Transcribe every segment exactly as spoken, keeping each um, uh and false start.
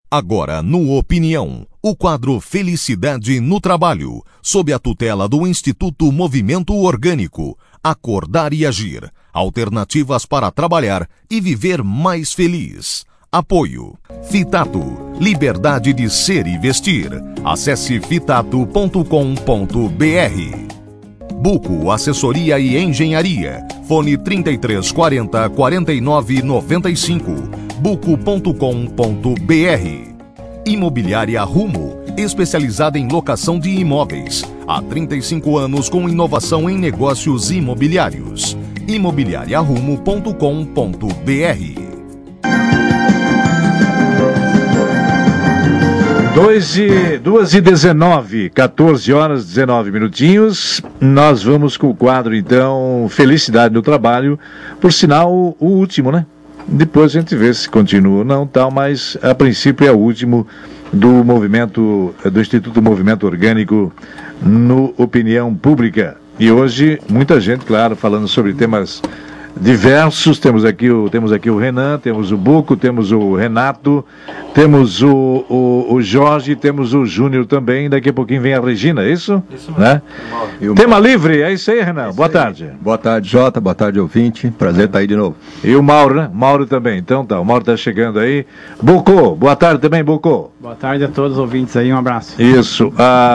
Agora, no Opinião, o quadro Felicidade no Trabalho, sob a tutela do Instituto Movimento Orgânico. Acordar e agir. Alternativas para trabalhar e viver mais feliz. Apoio. Fitato. Liberdade de ser e vestir. Acesse fitato ponto com ponto br. Buco Assessoria e Engenharia. Fone trinta e três quarenta, quarenta e nove noventa e cinco. buco ponto com ponto br. Imobiliária Rumo, especializada em locação de imóveis. Há trinta e cinco anos com inovação em negócios imobiliários. imobiliária rumo ponto com ponto br. duas e dezenove, quatorze horas, dezenove minutinhos. Nós vamos com o quadro, então, Felicidade no Trabalho. Por sinal, o, o último, né? Depois a gente vê se continua ou não, tal, mas a princípio é o último do movimento, do Instituto Movimento Orgânico no Opinião Pública. E hoje, muita gente, claro, falando sobre temas diversos. Temos aqui o, temos aqui o Renan, temos o Buco, temos o Renato, temos o, o, o Jorge, temos o Júnior também. Daqui a pouquinho vem a Regina, é isso? Isso mesmo. Né? O Tema Mauro. Livre, é isso aí, Renan. É boa aí. tarde. Boa tarde, Jota. Boa tarde, ouvinte. Prazer estar aí de novo. E o Mauro, né? Mauro também. Então tá, o Mauro tá chegando aí. Buco, boa tarde também, Buco. Boa tarde a todos os ouvintes aí, um abraço. Isso.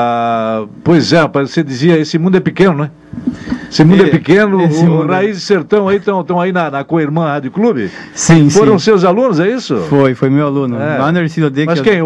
Ah, pois é, você dizia, esse mundo é pequeno, né? Esse mundo e, é pequeno, o mundo... Raiz e Sertão aí estão aí na, na Coirmã Rádio Clube? Sim, Foram sim. seus alunos, é isso? Foi, foi meu aluno. É. Lá no Ercílio D. Mas que quem?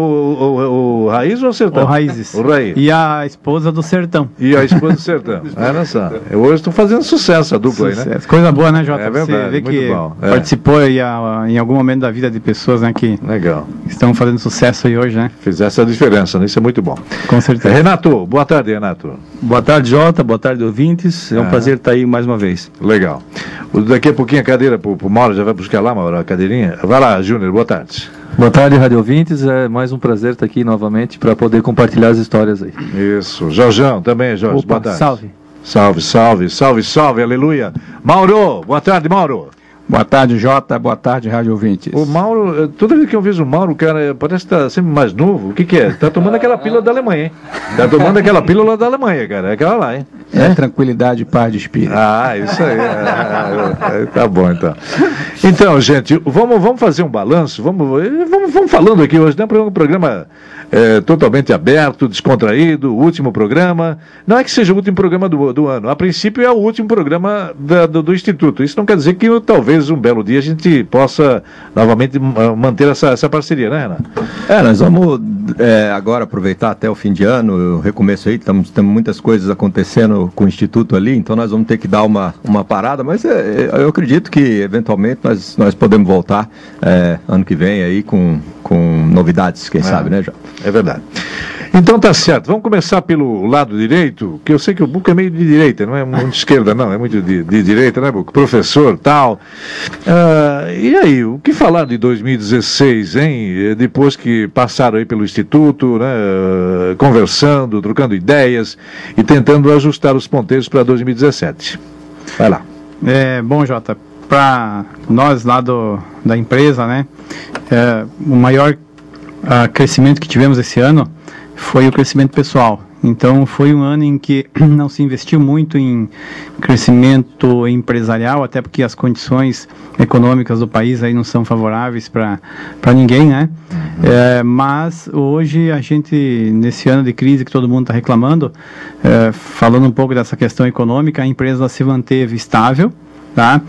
eu... O, o, o Raiz ou o Sertão? O Raízes. O Raiz. E a esposa do Sertão. E a esposa do Sertão. Olha só. Hoje estou fazendo sucesso a dupla sucesso. aí, né? Coisa boa, né, Jota? É verdade, você vê muito que bom. É. participou aí, a, em algum momento da vida de pessoas, né, que Legal. estão fazendo sucesso aí hoje, né? Fiz essa diferença, né? Isso é muito bom. Com certeza. Renato, boa tarde, Renato. Boa tarde, Jota. Boa tarde, ouvintes. É um ah. prazer estar aí mais uma vez. Legal. Daqui a pouquinho a cadeira pro, pro Mauro, já vai buscar lá, Mauro, a cadeirinha. Vai lá, Júnior, boa tarde. Boa tarde, rádio ouvintes. É mais um prazer estar aqui novamente para poder compartilhar as histórias aí. Isso. Jorjão, também, Jorge, Opa, boa tarde. Salve. Salve, salve, salve, salve, aleluia. Mauro, boa tarde, Mauro. Boa tarde, Jota. Boa tarde, rádio ouvintes. O Mauro, toda vez que eu vejo o Mauro, cara, parece que tá sempre mais novo. O que que é? Tá tomando aquela pílula da Alemanha, hein? Tá tomando aquela pílula da Alemanha, cara. É aquela lá, hein? É, é? Tranquilidade e paz de espírito. Ah, isso aí. É, é, tá bom, então. Então, gente, vamos, vamos fazer um balanço. Vamos, vamos, vamos falando aqui hoje, né? Um programa é, totalmente aberto, descontraído, o último programa. Não é que seja o último programa do, do ano. A princípio é o último programa da, do, do Instituto. Isso não quer dizer que talvez um belo dia a gente possa novamente manter essa, essa parceria, né, Renan? É, nós vamos é, agora aproveitar até o fim de ano, o recomeço aí, estamos temos muitas coisas acontecendo com o Instituto ali, então nós vamos ter que dar uma, uma parada, mas é, eu acredito que eventualmente nós, nós podemos voltar é, ano que vem aí com, com novidades, quem é, sabe, né, João? É verdade. Então tá certo, vamos começar pelo lado direito, que eu sei que o Buco é meio de direita, não é muito de esquerda não, é muito de, de direita, né, Buco? Professor, tal. Ah, e aí, o que falar de dois mil e dezesseis, hein? Depois que passaram aí pelo Instituto, né, conversando, trocando ideias e tentando ajustar os ponteiros para dois mil e dezessete. Vai lá. É, bom, Jota, para nós lá do, da empresa, né, é, o maior uh, crescimento que tivemos esse ano foi o crescimento pessoal. Então foi um ano em que não se investiu muito em crescimento empresarial, até porque as condições econômicas do país aí não são favoráveis para para ninguém, né? Uhum. É, mas hoje a gente, nesse ano de crise que todo mundo está reclamando, é, falando um pouco dessa questão econômica, a empresa se manteve estável, tá?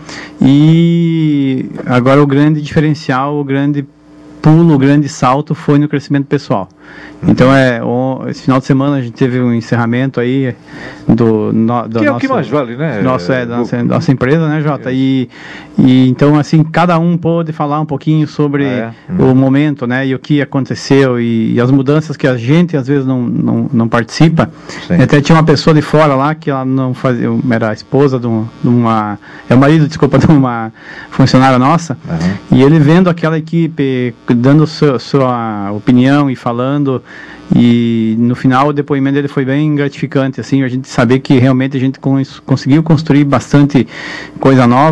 E agora o grande diferencial, o grande pulo, o grande salto foi no crescimento pessoal. Então, é, o, esse final de semana a gente teve um encerramento aí do, no, do que é nosso, o que mais vale, né? Nosso, é, da nossa, nossa empresa, né, Jota? E, e então, assim, cada um pôde falar um pouquinho sobre é. o momento, né, e o que aconteceu e, e as mudanças que a gente às vezes não, não, não participa. Sim. Até tinha uma pessoa de fora lá que ela não fazia, era a esposa de, um, de uma, é o marido, desculpa, de uma funcionária nossa, uhum. E ele vendo aquela equipe dando sua, sua opinião e falando, e no final o depoimento dele foi bem gratificante, assim, a gente saber que realmente a gente cons- conseguiu construir bastante coisa nova,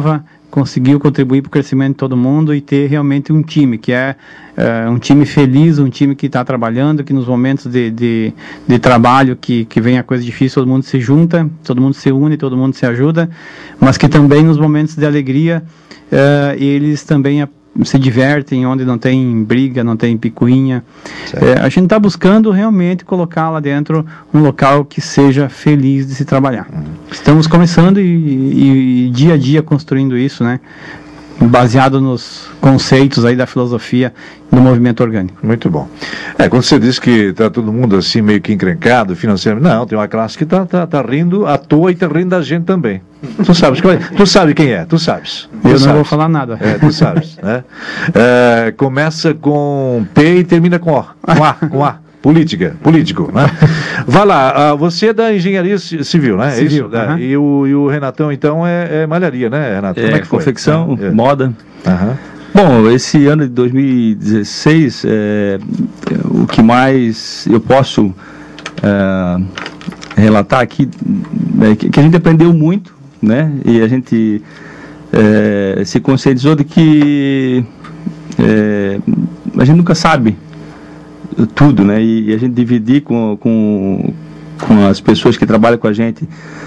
conseguiu contribuir para o crescimento de todo mundo e ter realmente um time, que é uh, um time feliz, um time que está trabalhando, que nos momentos de, de, de trabalho, que, que vem a coisa difícil, todo mundo se junta, todo mundo se une, todo mundo se ajuda, mas que também nos momentos de alegria, uh, eles também se divertem, onde não tem briga, não tem picuinha. É, a gente está buscando realmente colocar lá dentro um local que seja feliz de se trabalhar. Uhum. Estamos começando e, e, e dia a dia construindo isso, né? Baseado nos conceitos aí da filosofia do movimento orgânico. Muito bom. É, quando você diz que está todo mundo assim meio que encrencado financeiramente, não, tem uma classe que está tá, tá rindo à toa e está rindo da gente também. Tu sabes, tu sabe quem é, tu sabes. Tu Eu não sabes. vou falar nada. É, tu sabes, né? É, começa com P e termina com O, com A, com A. Política, político, né? Vai lá, uh, você é da engenharia civil, né? Civil, Isso? uh-huh. É. E, o, e o Renatão, então, é, é malharia, né, Renato? É, Como é que foi? confecção, é. moda. Uh-huh. Bom, esse ano de dois mil e dezesseis, é, o que mais eu posso é, relatar aqui é que, que a gente aprendeu muito, né? E a gente é, se conscientizou de que é, a gente nunca sabe tudo, né? E, e a gente dividir com, com, com as pessoas que trabalham com a gente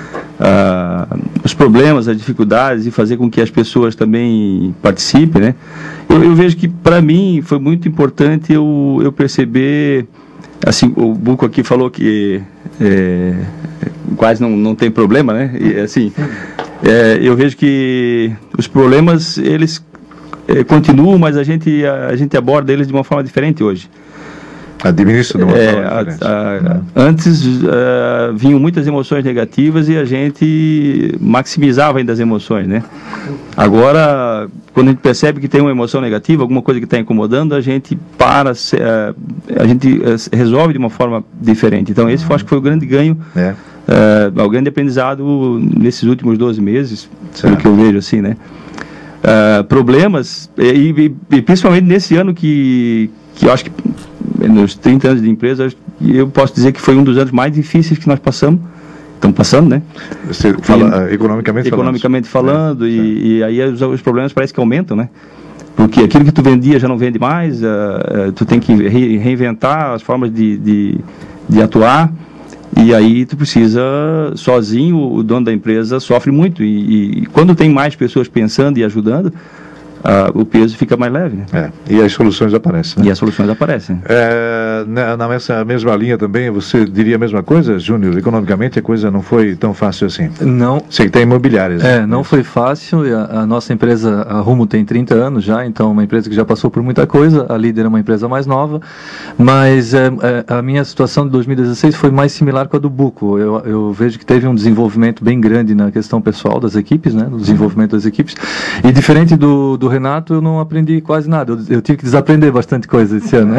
uh, os problemas, as dificuldades e fazer com que as pessoas também participem, né? Eu, eu vejo que para mim foi muito importante eu, eu perceber, assim, o Buco aqui falou que é, quase não, não tem problema, né? E, assim, é, eu vejo que os problemas, eles é, continuam, mas a gente, a, a gente aborda eles de uma forma diferente hoje. Administra de uma é, forma a, diferente. a, antes uh, vinham muitas emoções negativas e a gente maximizava ainda as emoções, né? Agora, quando a gente percebe que tem uma emoção negativa, alguma coisa que está incomodando, a gente para, uh, a gente uh, resolve de uma forma diferente. Então esse uhum. acho que foi o grande ganho, é. uh, o grande aprendizado nesses últimos doze meses, pelo que eu vejo assim, né? Uh, problemas, e, e, e principalmente nesse ano que, que eu acho que nos trinta anos de empresa, eu posso dizer que foi um dos anos mais difíceis que nós passamos. Estamos passando, né? Você fala, e, economicamente falando. Economicamente falando, é, e, e aí os, os problemas parecem que aumentam, né? Porque aquilo que tu vendia já não vende mais, uh, uh, tu tem que re, reinventar as formas de, de, de atuar, e aí tu precisa, sozinho, o dono da empresa sofre muito, e, e quando tem mais pessoas pensando e ajudando, Uh, o peso fica mais leve. Né? É, e as soluções aparecem. Né? E as soluções aparecem. É, na, na mesma, mesma linha também, você diria a mesma coisa, Júnior? Economicamente a coisa não foi tão fácil assim? Não. Sei que tem imobiliárias. É, né? Não foi fácil. A, a nossa empresa, a Rumo, tem trinta anos já, então uma empresa que já passou por muita coisa. A Líder é uma empresa mais nova, mas é, é, a minha situação de dois mil e dezesseis foi mais similar com a do Buco. Eu, eu vejo que teve um desenvolvimento bem grande na questão pessoal das equipes, né, no desenvolvimento das equipes, e diferente do, do Renato, eu não aprendi quase nada. Eu, eu tive que desaprender bastante coisa esse ano.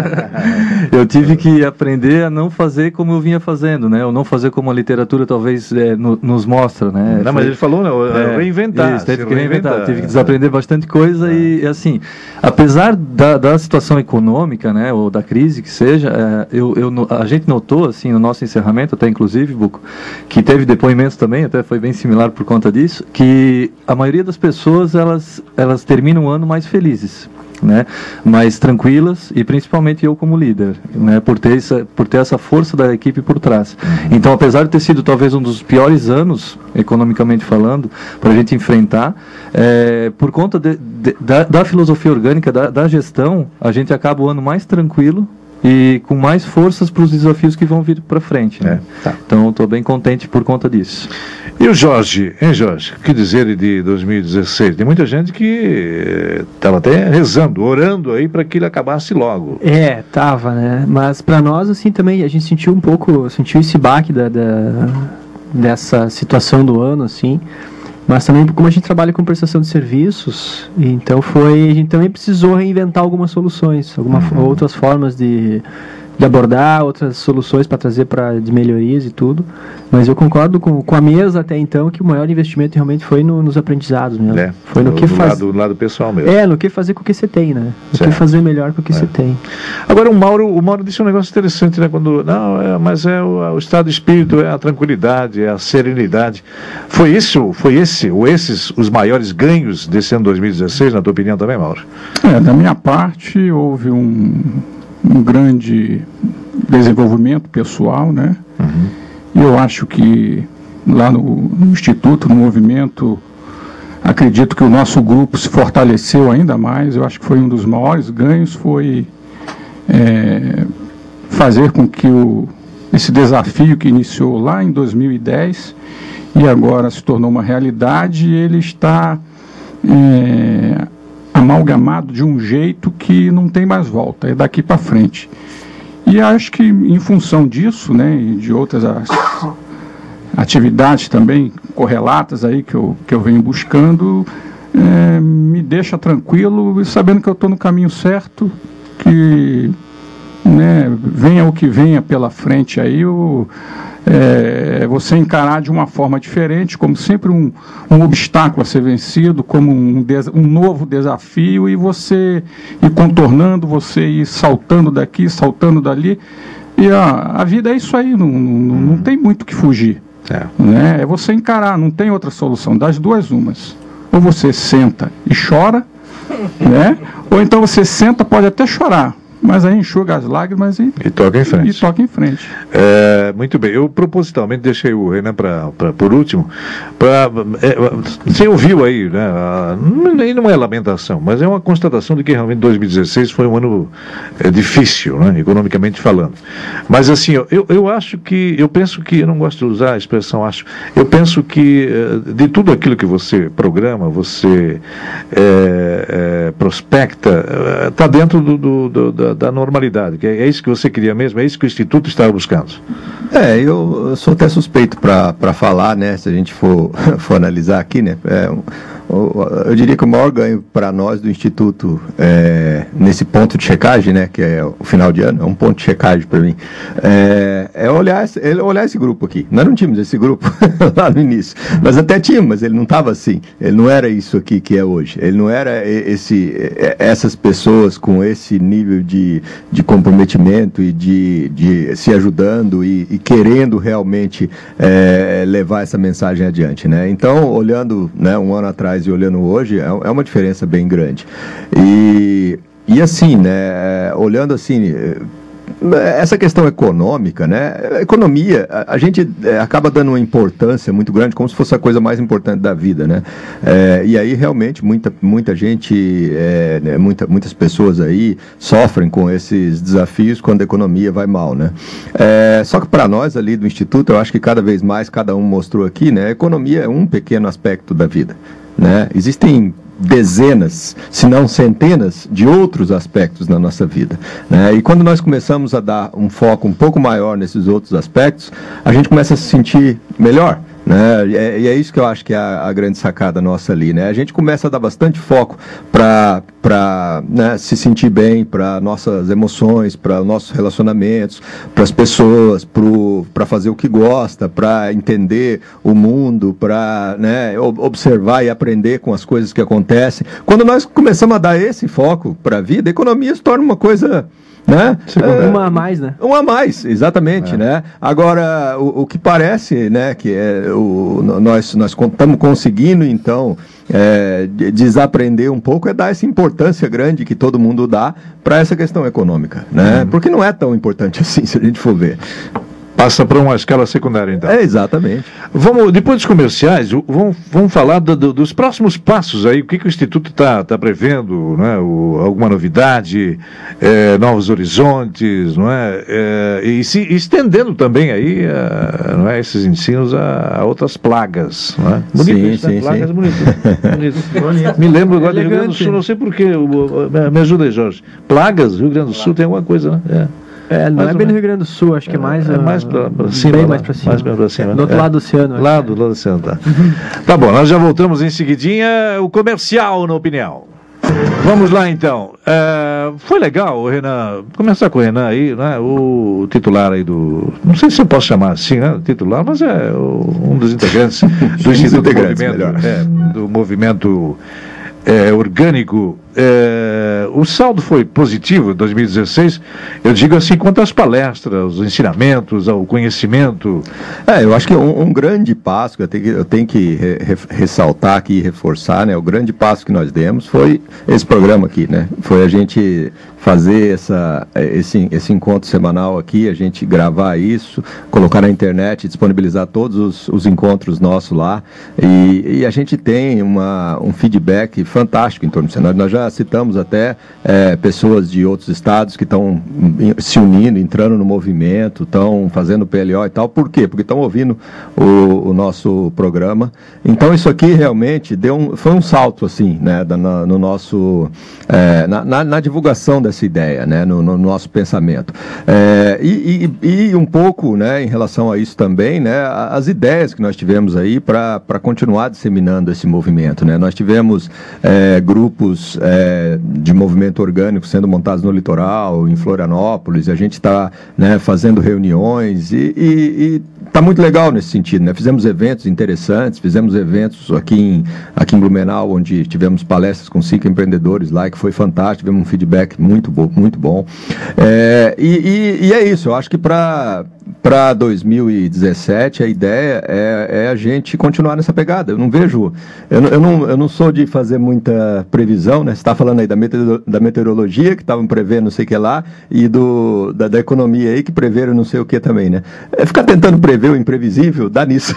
Eu tive que aprender a não fazer como eu vinha fazendo, né? Ou não fazer como a literatura talvez é, no, nos mostra, né? Não, Foi, mas ele falou, né? É, reinventar. Isso, teve que reinventar. reinventar. Tive que desaprender bastante coisa é. e, assim, apesar da, da situação econômica, né? Ou da crise que seja, é, eu, eu, a gente notou, assim, no nosso encerramento, até inclusive, Buco, que teve depoimentos também, até foi bem similar por conta disso, que a maioria das pessoas, elas, elas terminam o ano mais felizes, né, mais tranquilas, e principalmente eu como líder, né, por ter essa, por ter essa força da equipe por trás. Então, apesar de ter sido talvez um dos piores anos, economicamente falando, para a gente enfrentar, é, por conta de, de, da, da filosofia orgânica, da, da gestão, a gente acaba o ano mais tranquilo e com mais forças para os desafios que vão vir para frente, né? É, tá. Então, estou bem contente por conta disso. E o Jorge, hein, Jorge? O que dizer de dois mil e dezesseis? Tem muita gente que estava até rezando, orando aí para que ele acabasse logo. É, tava, né? Mas para nós, assim, também, a gente sentiu um pouco, sentiu esse baque da, da, dessa situação do ano, assim. Mas também, como a gente trabalha com prestação de serviços, então foi, a gente também precisou reinventar algumas soluções, algumas uhum. outras formas de, de abordar, outras soluções para trazer para de melhorias e tudo. Mas eu concordo com, com a mesa até então que o maior investimento realmente foi no, nos aprendizados mesmo. É, foi no, no que fazer. Do lado pessoal mesmo. É, no que fazer com o que você tem, né? No certo. Que fazer melhor com o que é. Você tem. Agora o Mauro, o Mauro disse um negócio interessante, né? Quando, não, é, mas é o, o estado de espírito, é a tranquilidade, é a serenidade. Foi isso, foi esse, ou esses os maiores ganhos desse ano dois mil e dezesseis, na tua opinião também, Mauro? É, da minha parte houve um, um grande desenvolvimento pessoal, né? Uhum. E eu acho que lá no, no Instituto, no movimento, acredito que o nosso grupo se fortaleceu ainda mais. Eu acho que foi um dos maiores ganhos, foi é, fazer com que o, esse desafio que iniciou lá em dois mil e dez e agora se tornou uma realidade, ele está é, amalgamado de um jeito que não tem mais volta, é daqui para frente. E acho que em função disso, né, e de outras as, atividades também correlatas aí que eu, que eu venho buscando, é, me deixa tranquilo, sabendo que eu estou no caminho certo, que, né, venha o que venha pela frente aí, o, é, você encarar de uma forma diferente, como sempre um, um obstáculo a ser vencido, como um, um novo desafio, e você ir contornando, você ir saltando daqui, saltando dali, e a, a vida é isso aí, não, não, não tem muito o que fugir. É. Né? É você encarar, não tem outra solução, das duas umas. Ou você senta e chora, né? Ou então você senta, pode até chorar, mas aí enxuga as lágrimas e, e toca em frente. E toca em frente. É, muito bem, eu propositalmente deixei o Renan pra, pra, por último. Pra, é, você ouviu aí, né? A, não é lamentação, mas é uma constatação de que realmente dois mil e dezesseis foi um ano é, difícil, né, economicamente falando. Mas assim, eu, eu acho que, eu penso que, eu não gosto de usar a expressão acho, eu penso que de tudo aquilo que você programa, você é, é, prospecta, está dentro do, do, do, da, da normalidade, que é, é isso que você queria mesmo, é isso que o Instituto estava buscando. É, eu, eu sou até suspeito para falar, né, se a gente for, for analisar aqui, né, é, eu diria que o maior ganho para nós do Instituto é, nesse ponto de checagem, né, que é o final de ano, é um ponto de checagem para mim, é, é olhar, esse, é olhar esse grupo aqui. Nós não tínhamos esse grupo lá no início, nós até tínhamos, mas ele não estava assim, ele não era isso aqui que é hoje, ele não era esse, essas pessoas com esse nível de, de comprometimento e de, de se ajudando e, e querendo realmente é, levar essa mensagem adiante, né? Então, olhando, né, um ano atrás e olhando hoje, é, é uma diferença bem grande. E, e assim, né, olhando assim, essa questão econômica, né, a economia, a, a gente é, acaba dando uma importância muito grande, como se fosse a coisa mais importante da vida, né, é, e aí realmente muita, muita gente, é, né, muita, muitas pessoas aí sofrem com esses desafios quando a economia vai mal, né, é, só que para nós ali do Instituto, eu acho que cada vez mais, cada um mostrou aqui, né, a economia é um pequeno aspecto da vida, né, existem dezenas, se não centenas, de outros aspectos na nossa vida, né? E quando nós começamos a dar um foco um pouco maior nesses outros aspectos, a gente começa a se sentir melhor, né? E, é, e é isso que eu acho que é a, a grande sacada nossa ali, né? A gente começa a dar bastante foco para para, né, se sentir bem, para nossas emoções, para nossos relacionamentos, para as pessoas, para fazer o que gosta, para entender o mundo, para, né, observar e aprender com as coisas que acontecem. Quando nós começamos a dar esse foco para a vida, a economia se torna uma coisa, né? Uma a mais, né? Uma a mais, exatamente, é. Né? Agora, o, o que parece, né, que é, o, nós nós estamos conseguindo, então, é, desaprender um pouco é dar essa importância grande que todo mundo dá para essa questão econômica, né? Uhum. Porque não é tão importante assim, se a gente for ver. Passa para uma escala secundária, então. É, exatamente. Vamos, depois dos comerciais, vamos, vamos falar do, do, dos próximos passos aí, o que, que o Instituto está tá prevendo, não é? O, alguma novidade, é, novos horizontes, não é? É, e se estendendo também aí, a, não é, esses ensinos a, a outras plagas, não é? Bonito sim, isso, sim, né? Plagas sim. Bonito. bonito. Me lembro agora do Rio Grande do Sul, não sei porquê, me ajuda aí, Jorge. Plagas, Rio Grande do Sul tem alguma coisa, né? É. É, não mais é bem no Rio Grande do Sul, acho que é mais... É mais para cima. Bem lá, mais para cima. Mais pra cima. Do outro é. lado do oceano. Lá do lado do oceano, tá. Tá bom, nós já voltamos em seguidinha. O comercial, na opinião. Vamos lá então. É, foi legal, o Renan. Começar com o Renan aí, né? O titular aí do. Não sei se eu posso chamar assim, né? Titular, mas é o, um dos integrantes do Instituto do Movimento, é, do movimento é, orgânico. É, o saldo foi positivo em dois mil e dezesseis, eu digo assim, quanto às palestras, os ensinamentos, ao conhecimento. É, eu acho que um, um grande passo, que eu tenho que, eu tenho que re, re, ressaltar aqui e reforçar, né, o grande passo que nós demos foi esse programa aqui, né, foi a gente fazer essa, esse, esse encontro semanal aqui, a gente gravar isso, colocar na internet, disponibilizar todos os, os encontros nossos lá, e, e a gente tem uma, um feedback fantástico em torno disso. Nós, nós já citamos até é, pessoas de outros estados que estão se unindo, entrando no movimento, estão fazendo P L O e tal. Por quê? Porque estão ouvindo o, o nosso programa. Então isso aqui realmente deu um, foi um salto assim, né, no, no nosso, é, na, na, na divulgação dessa ideia, né, no, no nosso pensamento. É, e, e, e um pouco, né, em relação a isso também, né, as ideias que nós tivemos aí para continuar disseminando esse movimento, né. Nós tivemos é, grupos É, de movimento orgânico sendo montados no litoral, em Florianópolis, a gente está, né, fazendo reuniões e está muito legal nesse sentido, né? Fizemos eventos interessantes, fizemos eventos aqui em, aqui em Blumenau, onde tivemos palestras com cinco empreendedores lá, que foi fantástico, tivemos um feedback muito, bo muito bom. É, e, e, e é isso, eu acho que para para dois mil e dezessete a ideia é, é a gente continuar nessa pegada. Eu não vejo, eu não, eu não, eu não sou de fazer muita previsão, né? Você está falando aí da, meteoro, da meteorologia, que estavam prevendo não sei o que lá, e do, da, da economia aí, que preveram não sei o que também, né? É ficar tentando prever o imprevisível, dá nisso.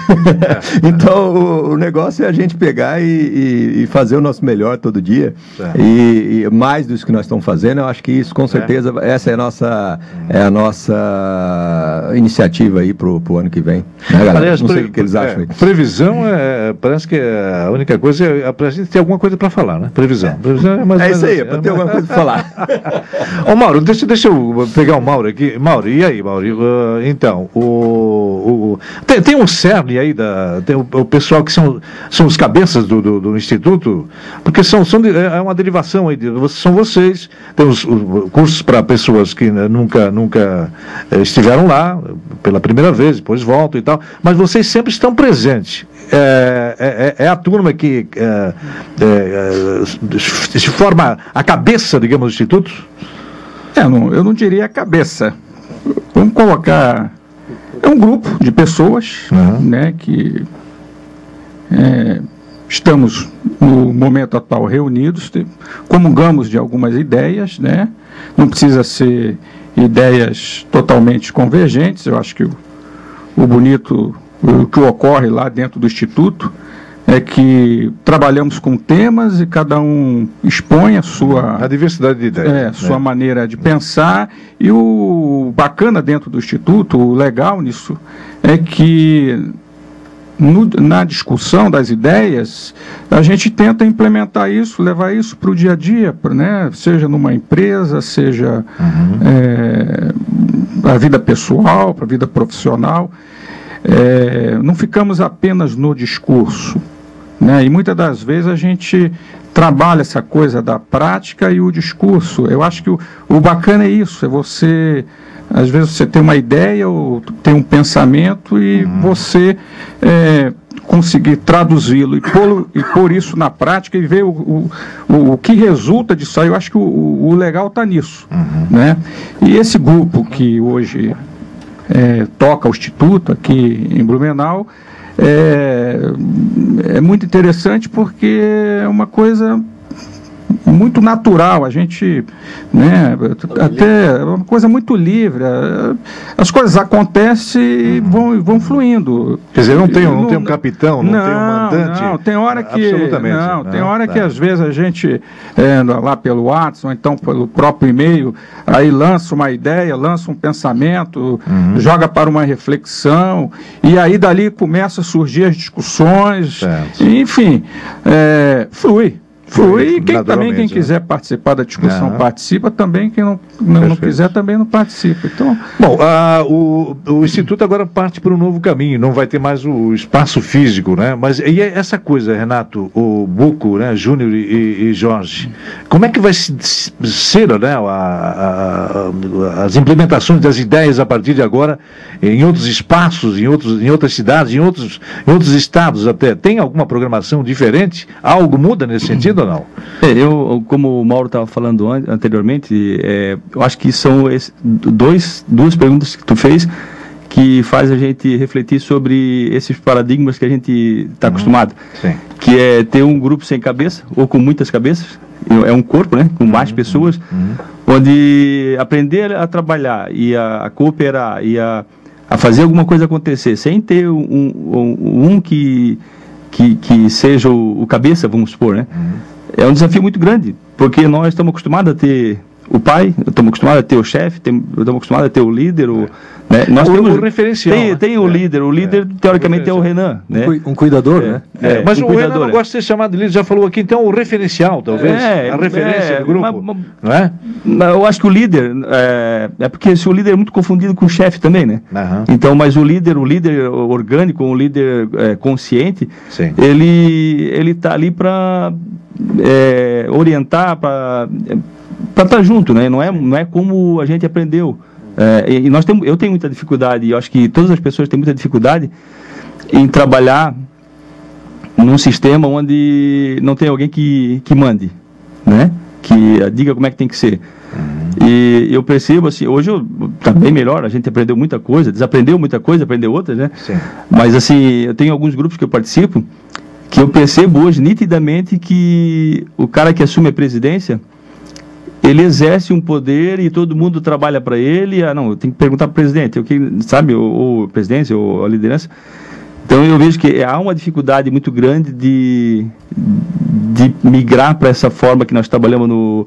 Então, o, o negócio é a gente pegar e, e, e fazer o nosso melhor todo dia. E, e mais do que nós estamos fazendo, eu acho que isso, com certeza, essa é a nossa, é a nossa iniciativa aí pro, pro ano que vem, né, galera? Aliás, não sei o que eles acham aí. É, previsão é, parece que é a única coisa é pra gente ter alguma coisa para falar, né? Previsão. Previsão é mais É isso aí, assim, para é ter alguma coisa para falar. Ô Mauro, deixa, deixa eu pegar o Mauro aqui. Mauro, e aí, Mauro? Uh, então, o, o tem, tem um cerne aí, da, tem o, o pessoal que são, são os cabeças do, do, do Instituto, porque são, são de, é uma derivação aí, de, são vocês, tem os, os cursos para pessoas que né, nunca, nunca estiveram lá, pela primeira vez, depois voltam e tal, mas vocês sempre estão presentes. É, é, é a turma que é, é, se forma a cabeça, digamos, do Instituto? É, não, eu não diria a cabeça. Vamos colocar... É um grupo de pessoas, uhum, né, que é, estamos, no momento atual, reunidos, comungamos de algumas ideias, né? Não precisa ser ideias totalmente convergentes. Eu acho que o, o bonito, o que ocorre lá dentro do Instituto é que trabalhamos com temas e cada um expõe a sua... A diversidade de ideias. É, sua né? maneira de pensar. E o bacana dentro do Instituto, o legal nisso, é que no, na discussão das ideias, a gente tenta implementar isso, levar isso para o dia a dia, né? Seja numa empresa, seja uhum. é, a vida pessoal, para a vida profissional. É, não ficamos apenas no discurso, né? E muitas das vezes a gente trabalha essa coisa da prática e o discurso. Eu acho que o, o bacana é isso, é você, às vezes você tem uma ideia ou tem um pensamento e uhum. você é, conseguir traduzi-lo e pôr, e pôr isso na prática e ver o, o, o, o que resulta disso aí. Eu acho que o, o legal está nisso, uhum. né? E esse grupo que hoje É, toca o Instituto aqui em Blumenau, é, é muito interessante porque é uma coisa muito natural, a gente, né, até é uma coisa muito livre, as coisas acontecem e vão, vão fluindo. Quer dizer, não tem, não, não tem um capitão, não, não tem um mandante? Não, tem hora que, absolutamente, não, tem hora tá. que às vezes a gente, é, lá pelo WhatsApp, ou então pelo próprio e-mail, aí lança uma ideia, lança um pensamento, uhum. joga para uma reflexão, e aí dali começa a surgir as discussões, certo. Enfim, é, flui. Foi, e quem, também quem quiser participar da discussão ah. participa, também quem não, não, não quiser também não participa. Então... Bom, a, o, o Instituto agora parte para um novo caminho, não vai ter mais o espaço físico, né? Mas e essa coisa, Renato, o Buco, né, Júnior e, e Jorge, como é que vai ser, né, a, a, a, as implementações das ideias a partir de agora em outros espaços, em, outros, em outras cidades, em outros, em outros estados até? Tem alguma programação diferente? Algo muda nesse sentido ou não? É, eu, como o Mauro estava falando an anteriormente, é, eu acho que são esse, dois, duas perguntas que tu fez que faz a gente refletir sobre esses paradigmas que a gente está uhum. acostumado. Sim. Que é ter um grupo sem cabeça, ou com muitas cabeças, é um corpo, né, com mais uhum. pessoas, uhum. onde aprender a trabalhar e a, a cooperar e a, a fazer alguma coisa acontecer, sem ter um, um, um que, que, que seja o, o cabeça, vamos supor, né? Uhum. É um desafio muito grande, porque nós estamos acostumados a ter o pai, estamos acostumados a ter o chefe, estamos acostumados a ter o líder, o, né? Nós o, temos o referencial. Tem, tem o é, líder, o líder é, teoricamente é o Renan, né? Um cuidador, é, né? É, mas um o cuidador, Renan não é. gosta de ser chamado de líder, já falou aqui, então o referencial, talvez, é, a referência é, do grupo, mas, mas, não é? Eu acho que o líder, é, é porque se o líder é muito confundido com o chefe também, né? Uhum. Então, mas o líder, o líder orgânico, o líder é, consciente, Sim. ele ele está ali para é, orientar, para para estar junto, né? Não é, não é como a gente aprendeu. É, e nós temos, eu tenho muita dificuldade, e eu acho que todas as pessoas têm muita dificuldade em trabalhar num sistema onde não tem alguém que, que mande, né? Que diga como é que tem que ser. Uhum. E eu percebo assim, hoje está bem melhor, a gente aprendeu muita coisa, desaprendeu muita coisa, aprendeu outras, né? Sim. Mas assim, eu tenho alguns grupos que eu participo que eu percebo hoje nitidamente que o cara que assume a presidência, ele exerce um poder e todo mundo trabalha para ele. Ah, não, eu tenho que perguntar para o presidente, eu que, sabe, ou, ou presidência, ou a liderança. Então eu vejo que há uma dificuldade muito grande de, de migrar para essa forma que nós trabalhamos no,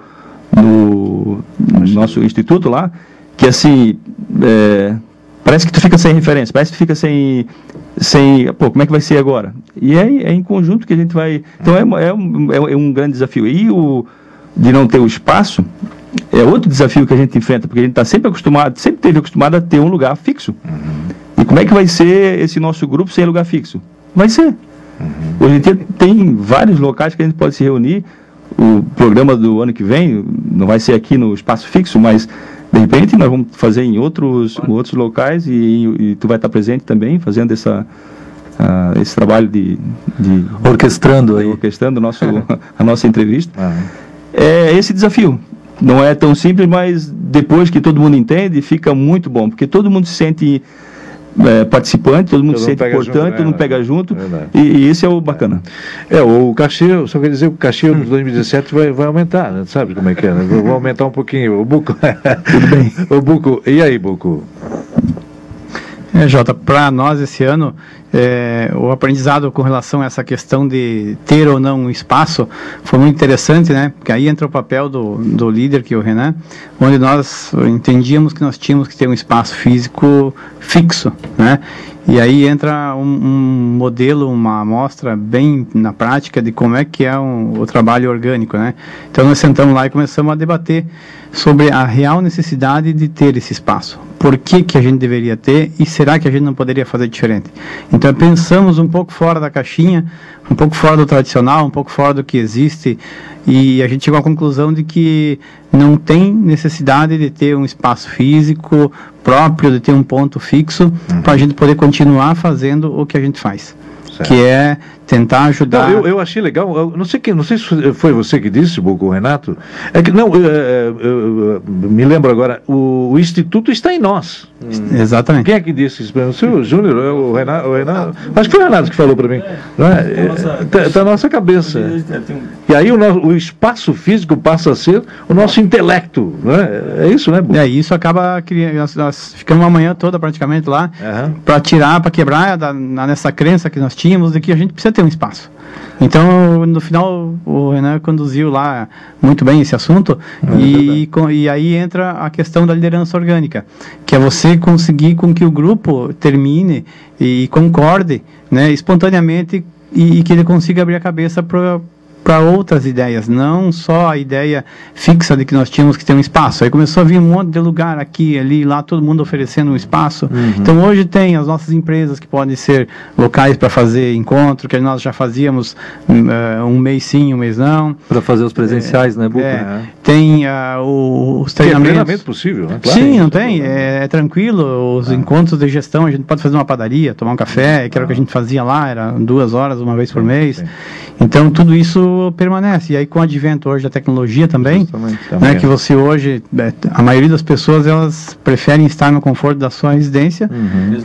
no, no nosso instituto lá, que assim, é, parece que tu fica sem referência, parece que tu fica sem, sem, pô, como é que vai ser agora? E é, é em conjunto que a gente vai, então é, é, um, é um grande desafio. E o de não ter o espaço, é outro desafio que a gente enfrenta, porque a gente está sempre acostumado, sempre teve acostumado a ter um lugar fixo. Uhum. E como é que vai ser esse nosso grupo sem lugar fixo? Vai ser. Uhum. Hoje em dia tem vários locais que a gente pode se reunir. O programa do ano que vem não vai ser aqui no espaço fixo, mas de repente nós vamos fazer em outros, em outros locais e, e tu vai estar presente também, fazendo essa, uh, esse trabalho de, de orquestrando aí, orquestrando nosso, a nossa entrevista. Uhum. É esse desafio. Não é tão simples, mas depois que todo mundo entende, fica muito bom, porque todo mundo se sente é, participante, todo mundo todo se sente importante, junto, né? Todo mundo pega junto, e, e esse é o bacana. É, o cachê, só quer dizer que o cachê de dois mil e dezessete vai, vai aumentar, né? Sabe como é que é? Né? Vou aumentar um pouquinho. O Buco. Tudo bem. O Buco, e aí, Buco? É, Jota, para nós esse ano, é, o aprendizado com relação a essa questão de ter ou não um espaço foi muito interessante, né? Porque aí entra o papel do, do líder, que é o Renan, onde nós entendíamos que nós tínhamos que ter um espaço físico fixo, né? E aí entra um, um modelo, uma amostra bem na prática de como é que é um, o trabalho orgânico, né? Então nós sentamos lá e começamos a debater sobre a real necessidade de ter esse espaço. Por que que a gente deveria ter e será que a gente não poderia fazer diferente? Então pensamos um pouco fora da caixinha, um pouco fora do tradicional, um pouco fora do que existe, e a gente chegou à conclusão de que não tem necessidade de ter um espaço físico próprio, de ter um ponto fixo, uhum. para a gente poder continuar fazendo o que a gente faz. Certo. Que é tentar ajudar... Não, eu, eu achei legal, eu não sei, que, não sei se foi você que disse, Buco, Renato, é que, não, eu, eu, eu, eu me lembro agora, o, o Instituto está em nós. Hum. Exatamente. Quem é que disse isso? O senhor Júnior, o Renato, o Renato, acho que foi o Renato que falou para mim. Está na nossa cabeça. E aí o, nosso, o espaço físico passa a ser o nosso intelecto, não é? É isso, né, Buco? É, isso acaba criando, nós, nós ficamos uma manhã toda praticamente lá, uhum. para tirar, para quebrar da, nessa crença que nós tínhamos de que a gente precisa ter um espaço. Então, no final, o Renan conduziu lá muito bem esse assunto, é e, com, e aí entra a questão da liderança orgânica, que é você conseguir com que o grupo termine e concorde, né, espontaneamente, e, e que ele consiga abrir a cabeça para para outras ideias, não só a ideia fixa de que nós tínhamos que ter um espaço. Aí começou a vir um monte de lugar aqui, ali, lá, todo mundo oferecendo um espaço. Uhum. Então hoje tem as nossas empresas que podem ser locais para fazer encontro, que nós já fazíamos uh, um mês sim, um mês não. Para fazer os presenciais, é, né, Buco? É, tem uh, os treinamentos. É plenamente possível, né? Claro, sim, não tem, é, é tranquilo. Os ah. encontros de gestão, a gente pode fazer uma padaria, tomar um café, que era o que a gente fazia lá, era duas horas, uma vez por sim, mês. Sim. Então tudo isso permanece. E aí com o advento hoje da tecnologia também, também. Né, que você hoje, a maioria das pessoas, elas preferem estar no conforto da sua residência uhum.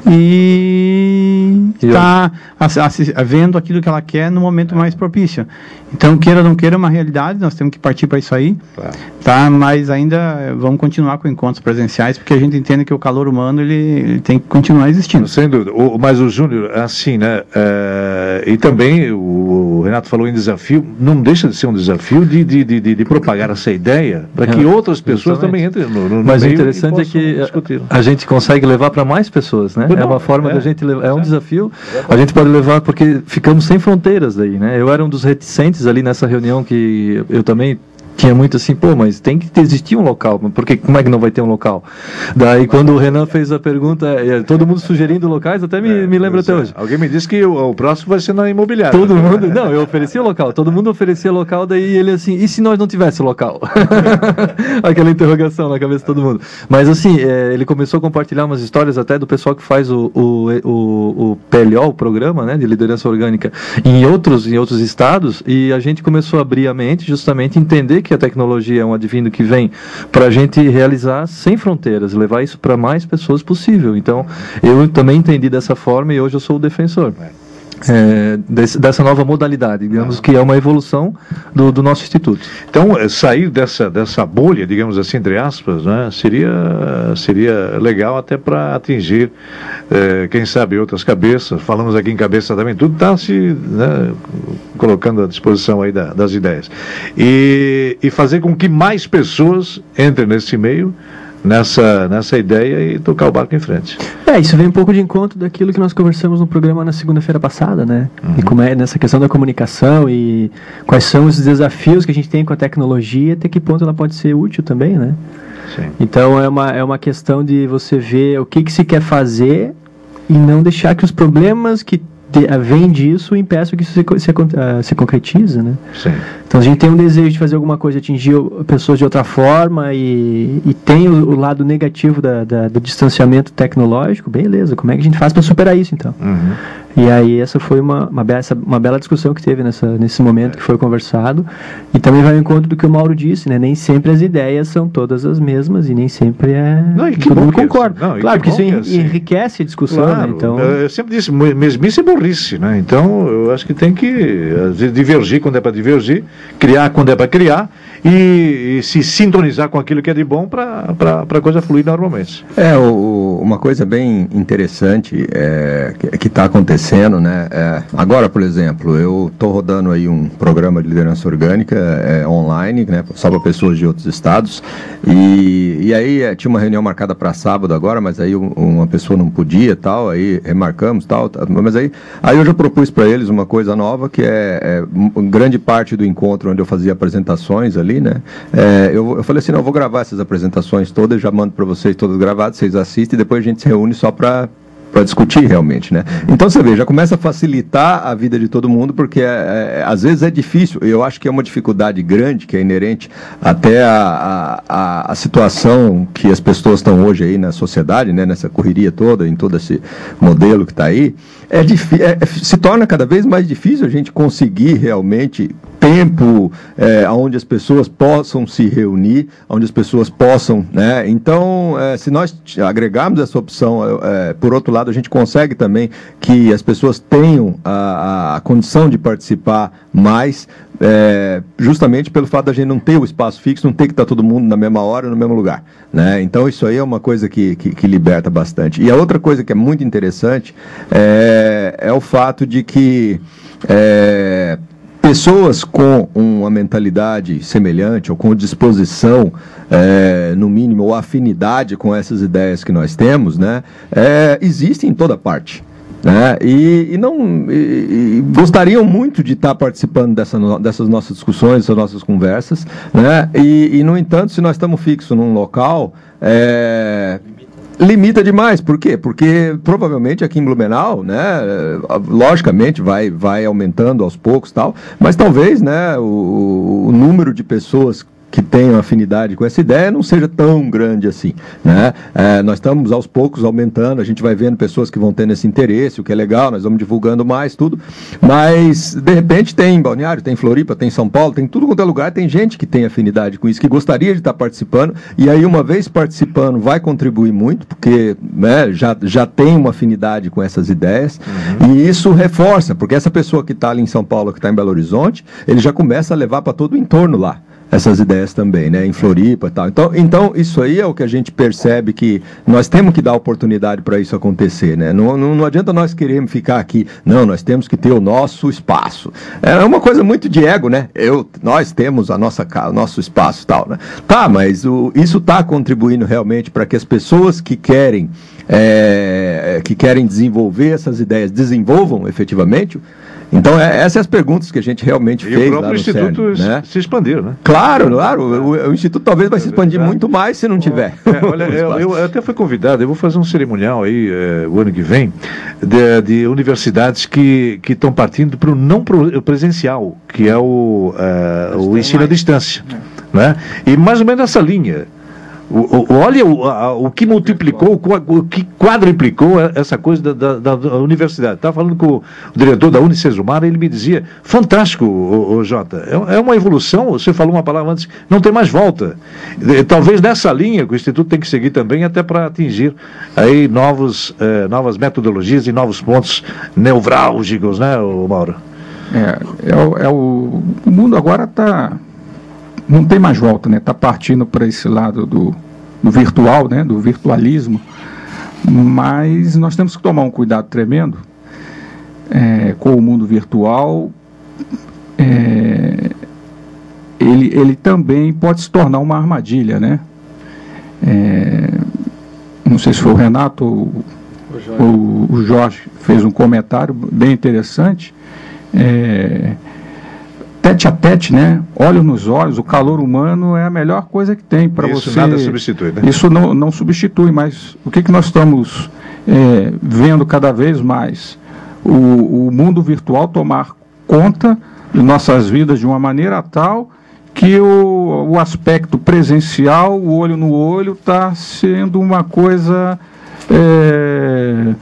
e estar tá vendo aquilo que ela quer no momento mais propício. Então, queira ou não queira, é uma realidade, nós temos que partir para isso aí, claro. Tá? Mas ainda vamos continuar com encontros presenciais, porque a gente entende que o calor humano ele, ele tem que continuar existindo. Sem dúvida. O, mas o Júnior, assim, né, é, e também o Renato falou em desafio, não deixa de ser um desafio de, de, de, de propagar essa ideia, para que é, outras pessoas exatamente. também entrem no, no Mas meio. Mas o interessante é que discutir. a gente consegue levar para mais pessoas, né? Não, é uma forma é, da gente levar, é um é. desafio, a gente pode levar, porque ficamos sem fronteiras daí, né? Eu era um dos reticentes ali nessa reunião, que eu também tinha muito assim, pô, mas tem que existir um local, porque como é que não vai ter um local? Daí quando o Renan fez a pergunta, todo mundo sugerindo locais, até me, é, me lembra até é. hoje. Alguém me disse que o, o próximo vai ser na imobiliária. Todo mundo, não, eu oferecia local, todo mundo oferecia local, daí ele assim, e se nós não tivesse local? Aquela interrogação na cabeça de todo mundo. Mas assim, é, ele começou a compartilhar umas histórias até do pessoal que faz o, o, o, o P L O, o programa, né, de liderança orgânica, em outros, em outros estados, e a gente começou a abrir a mente, justamente entender que a tecnologia é um advindo que vem para a gente realizar sem fronteiras, levar isso para mais pessoas possível. Então, eu também entendi dessa forma e hoje eu sou o defensor é, desse, dessa nova modalidade, digamos que é uma evolução do, do nosso instituto. Então, sair dessa, dessa bolha, digamos assim, entre aspas, né, seria, seria legal até para atingir, é, quem sabe, outras cabeças. Falamos aqui em cabeça também, tudo está se, né, colocando à disposição aí da, das ideias. E, e fazer com que mais pessoas entrem nesse meio, nessa, nessa ideia, e tocar o barco em frente. É, isso vem um pouco de encontro daquilo que nós conversamos no programa na segunda-feira passada, né? Uhum. E como é nessa questão da comunicação e quais são os desafios que a gente tem com a tecnologia, até que ponto ela pode ser útil também, né? Sim. Então é uma, é uma questão de você ver o que, que se quer fazer e não deixar que os problemas que de, vêm disso impeçam que isso se, se, uh, se concretize, né? Sim. Então a gente tem um desejo de fazer alguma coisa, atingir pessoas de outra forma e, e tem o, o lado negativo da, da, do distanciamento tecnológico, beleza, como é que a gente faz para superar isso então? Uhum. E aí essa foi uma, uma, bela, uma bela discussão que teve nessa, nesse momento que foi conversado, e também vai ao encontro do que o Mauro disse, né? Nem sempre as ideias são todas as mesmas e nem sempre é... Não, e que todo mundo que concorda. Não, claro, que porque isso assim. enriquece a discussão, claro, né? Então... Eu sempre disse, mesmice é burrice, né? Então eu acho que tem que divergir quando é para divergir, criar quando é para criar, e, e se sintonizar com aquilo que é de bom para a coisa fluir normalmente. É, o, uma coisa bem interessante é, que está acontecendo, né? É, agora, por exemplo, eu estou rodando aí um programa de liderança orgânica é, online, né? Só para pessoas de outros estados, e, e aí é, tinha uma reunião marcada para sábado agora, mas aí um, uma pessoa não podia, tal, aí remarcamos, tal, tal, mas aí, aí eu já propus para eles uma coisa nova, que é, é grande parte do encontro onde eu fazia apresentações ali, né? É, eu, eu falei assim, não, eu vou gravar essas apresentações todas, já mando para vocês todas gravadas, vocês assistem e depois a gente se reúne só para para discutir realmente, né? Então você vê, já começa a facilitar a vida de todo mundo, porque é, é, às vezes é difícil, eu acho que é uma dificuldade grande, que é inerente até a, a, a situação que as pessoas estão hoje aí na sociedade, né? Nessa correria toda, em todo esse modelo que está aí, é, é, se torna cada vez mais difícil a gente conseguir realmente tempo é, onde as pessoas possam se reunir, onde as pessoas possam, né? Então, é, se nós agregarmos essa opção, é, por outro lado, a gente consegue também que as pessoas tenham a, a condição de participar mais, é, justamente pelo fato da gente não ter o espaço fixo, não ter que estar todo mundo na mesma hora, no mesmo lugar, né? Então, isso aí é uma coisa que, que, que liberta bastante. E a outra coisa que é muito interessante é, é o fato de que é, pessoas com uma mentalidade semelhante ou com disposição, é, no mínimo, ou afinidade com essas ideias que nós temos, né, é, existem em toda parte. né? E, e não e, e gostariam muito de estar participando dessa, dessas nossas discussões, dessas nossas conversas, né? E, e no entanto, se nós estamos fixos num local, é, limita demais. Por quê? Porque provavelmente aqui em Blumenau, né, logicamente vai, vai aumentando aos poucos, tal, mas talvez, né, o, o número de pessoas que tenham afinidade com essa ideia não seja tão grande assim, né? É, nós estamos aos poucos aumentando, a gente vai vendo pessoas que vão tendo esse interesse, o que é legal, nós vamos divulgando mais, tudo, mas de repente tem em Balneário, tem em Floripa, tem em São Paulo, tem tudo quanto é lugar, tem gente que tem afinidade com isso, que gostaria de estar participando, e aí uma vez participando vai contribuir muito, porque, né, já, já tem uma afinidade com essas ideias, uhum. E isso reforça, porque essa pessoa que está ali em São Paulo, que está em Belo Horizonte, ele já começa a levar para todo o entorno lá essas ideias também, né, em Floripa e tal. Então, então, isso aí é o que a gente percebe, que nós temos que dar oportunidade para isso acontecer, né? Não, não, não adianta nós querermos ficar aqui, não, nós temos que ter o nosso espaço. É uma coisa muito de ego, né? Eu, nós temos a nossa casa, o nosso espaço e tal, né? Tá, mas o, isso está contribuindo realmente para que as pessoas que querem, é, que querem desenvolver essas ideias, desenvolvam efetivamente. Então, é, essas são as perguntas que a gente realmente e fez. E o próprio lá no Instituto CERN, né? se expandiu, né? Claro, claro. O, o Instituto talvez vai se expandir muito mais se não tiver. É, olha, eu, eu até fui convidado, eu vou fazer um cerimonial aí é, o ano que vem, de, de universidades que que estão partindo para o não presencial, que é o, é, o ensino à distância. Né? E mais ou menos nessa linha. O, o, olha o, a, o que multiplicou, o, o que quadruplicou essa coisa da, da, da universidade. Estava falando com o diretor da Unicesumar, ele me dizia, fantástico, o, o Jota, é, é uma evolução, você falou uma palavra antes, não tem mais volta. Talvez nessa linha que o Instituto tem que seguir também, até para atingir aí novos, eh, novas metodologias e novos pontos nevrálgicos, né, Mauro? É, é, o, é o, o mundo agora está... não tem mais volta, né? Está partindo para esse lado do, do virtual, né? Do virtualismo, mas nós temos que tomar um cuidado tremendo é, com o mundo virtual. É, ele, ele também pode se tornar uma armadilha, né? É, não sei se foi o Renato ou o Jorge, o, o Jorge fez um comentário bem interessante. É, tete a tete, né? Olho nos olhos, o calor humano é a melhor coisa que tem para você. Isso nada substitui, né? Isso não, não substitui, mas o que, que nós estamos é, vendo cada vez mais? O, o mundo virtual tomar conta de nossas vidas de uma maneira tal que o, o aspecto presencial, o olho no olho, está sendo uma coisa é,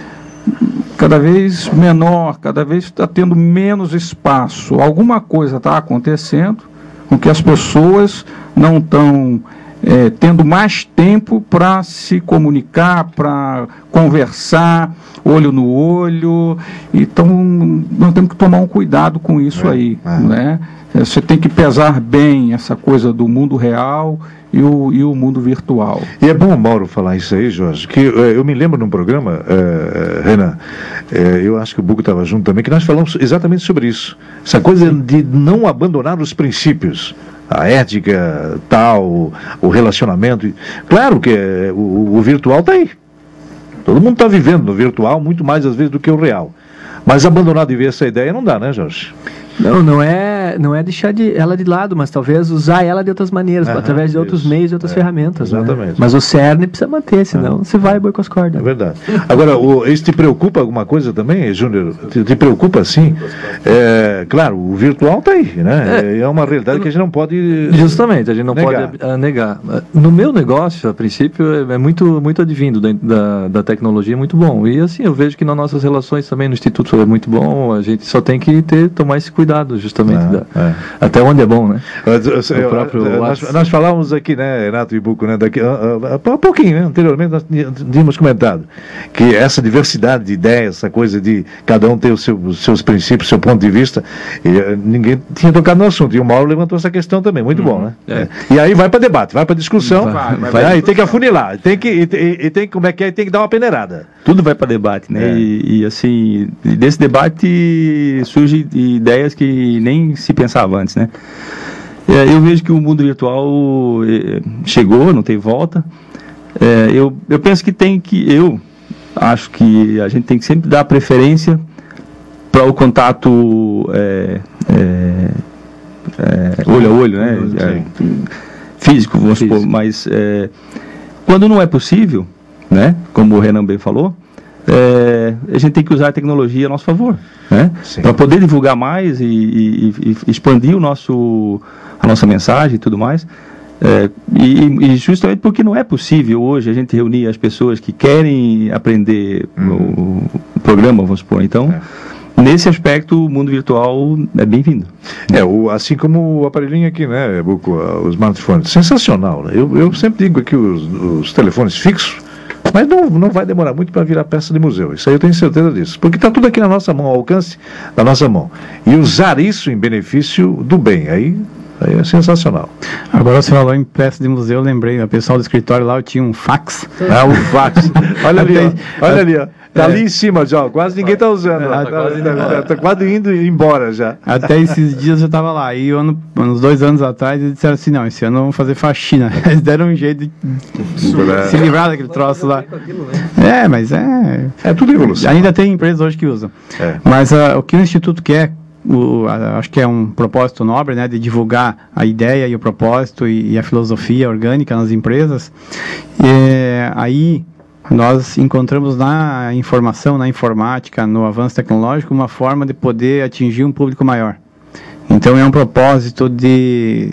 cada vez menor, cada vez está tendo menos espaço. Alguma coisa está acontecendo com que as pessoas não estão é, tendo mais tempo para se comunicar, para conversar, olho no olho. Então, nós temos que tomar um cuidado com isso é, aí, é. né? Você tem que pesar bem essa coisa do mundo real e o, e o mundo virtual. E é bom, Mauro, falar isso aí, Jorge, que uh, eu me lembro num programa, uh, Renan, uh, eu acho que o Bugo estava junto também, que nós falamos exatamente sobre isso. Essa coisa de não abandonar os princípios, a ética, tal, o relacionamento. Claro que uh, o, o virtual está aí. Todo mundo está vivendo no virtual muito mais às vezes do que o real. Mas abandonar de ver essa ideia não dá, né, Jorge? Não, não é, não é deixar de, ela de lado, mas talvez usar ela de outras maneiras, Aham, através de outros isso. meios e outras é, ferramentas. Exatamente. Né? Mas o CERN precisa manter, senão Aham. você vai boi com as cordas. É verdade. Agora, o, isso te preocupa alguma coisa também, Júnior? Te, te preocupa, sim? É, claro, o virtual está aí, né? É, é uma realidade que a gente não pode Justamente, a gente não negar. pode uh, negar. No meu negócio, a princípio, é muito, muito advindo da, da, da tecnologia, é muito bom. E assim, eu vejo que nas nossas relações também no Instituto é muito bom, a gente só tem que ter, tomar esse cuidado, justamente. Da, é. Até onde é bom, né? Eu, eu, próprio eu, nós, nós falávamos aqui, né, Renato e Buco, né, daqui, há uh, uh, pouquinho, né, anteriormente nós tínhamos comentado que essa diversidade de ideias, essa coisa de cada um ter os seu, seus princípios, seu ponto de vista, e, uh, ninguém tinha tocado no assunto, e o Mauro levantou essa questão também, muito hum, bom, né? É. E aí vai para debate, vai para discussão, vai, vai, vai, vai, e tem que afunilar, tem que, e, e, e tem, como é que é, tem que dar uma peneirada. Tudo vai para debate, né? É. E, e assim, desse debate surgem ideias que nem se pensava antes, né? É, eu vejo que o mundo virtual é, chegou, não tem volta. É, eu, eu penso que tem que, eu acho que a gente tem que sempre dar preferência para o contato é, é, é, olho a olho, né? É, físico, vamos físico. supor, mas é, quando não é possível, né? Como o Renan bem falou, é, a gente tem que usar a tecnologia a nosso favor, né? Para poder divulgar mais e, e, e expandir o nosso, a nossa mensagem e tudo mais. É, e, e justamente porque não é possível hoje a gente reunir as pessoas que querem aprender hum. o, o programa, vamos supor. Então, é. nesse aspecto, o mundo virtual é bem-vindo. É, o, assim como o aparelhinho aqui, né, Buco, o smartphone, sensacional, né? Eu, eu sempre digo aqui os, os telefones fixos, mas não, não vai demorar muito para virar peça de museu. Isso aí eu tenho certeza disso. Porque está tudo aqui na nossa mão, ao alcance da nossa mão. E usar isso em benefício do bem, aí... Aí é sensacional. Agora você falou em peça de museu, eu lembrei, o pessoal do escritório lá, eu tinha um fax. Ah, um fax. Olha ali, ó. Olha ali, ó. Tá é. ali em cima já, quase ninguém tá usando. É, tá, quase tá, tá, tá quase indo embora já. Até esses dias eu tava lá, e ano, uns dois anos atrás eles disseram assim, não, esse ano vamos fazer faxina. Eles deram um jeito de é. se livrar daquele troço lá. É, mas é... É tudo evolução. Ainda tem empresas hoje que usam. É. Mas uh, o que o Instituto quer, O, acho que é um propósito nobre, né, de divulgar a ideia e o propósito e, e a filosofia orgânica nas empresas. E, aí nós encontramos na informação, na informática, no avanço tecnológico, uma forma de poder atingir um público maior. Então é um propósito de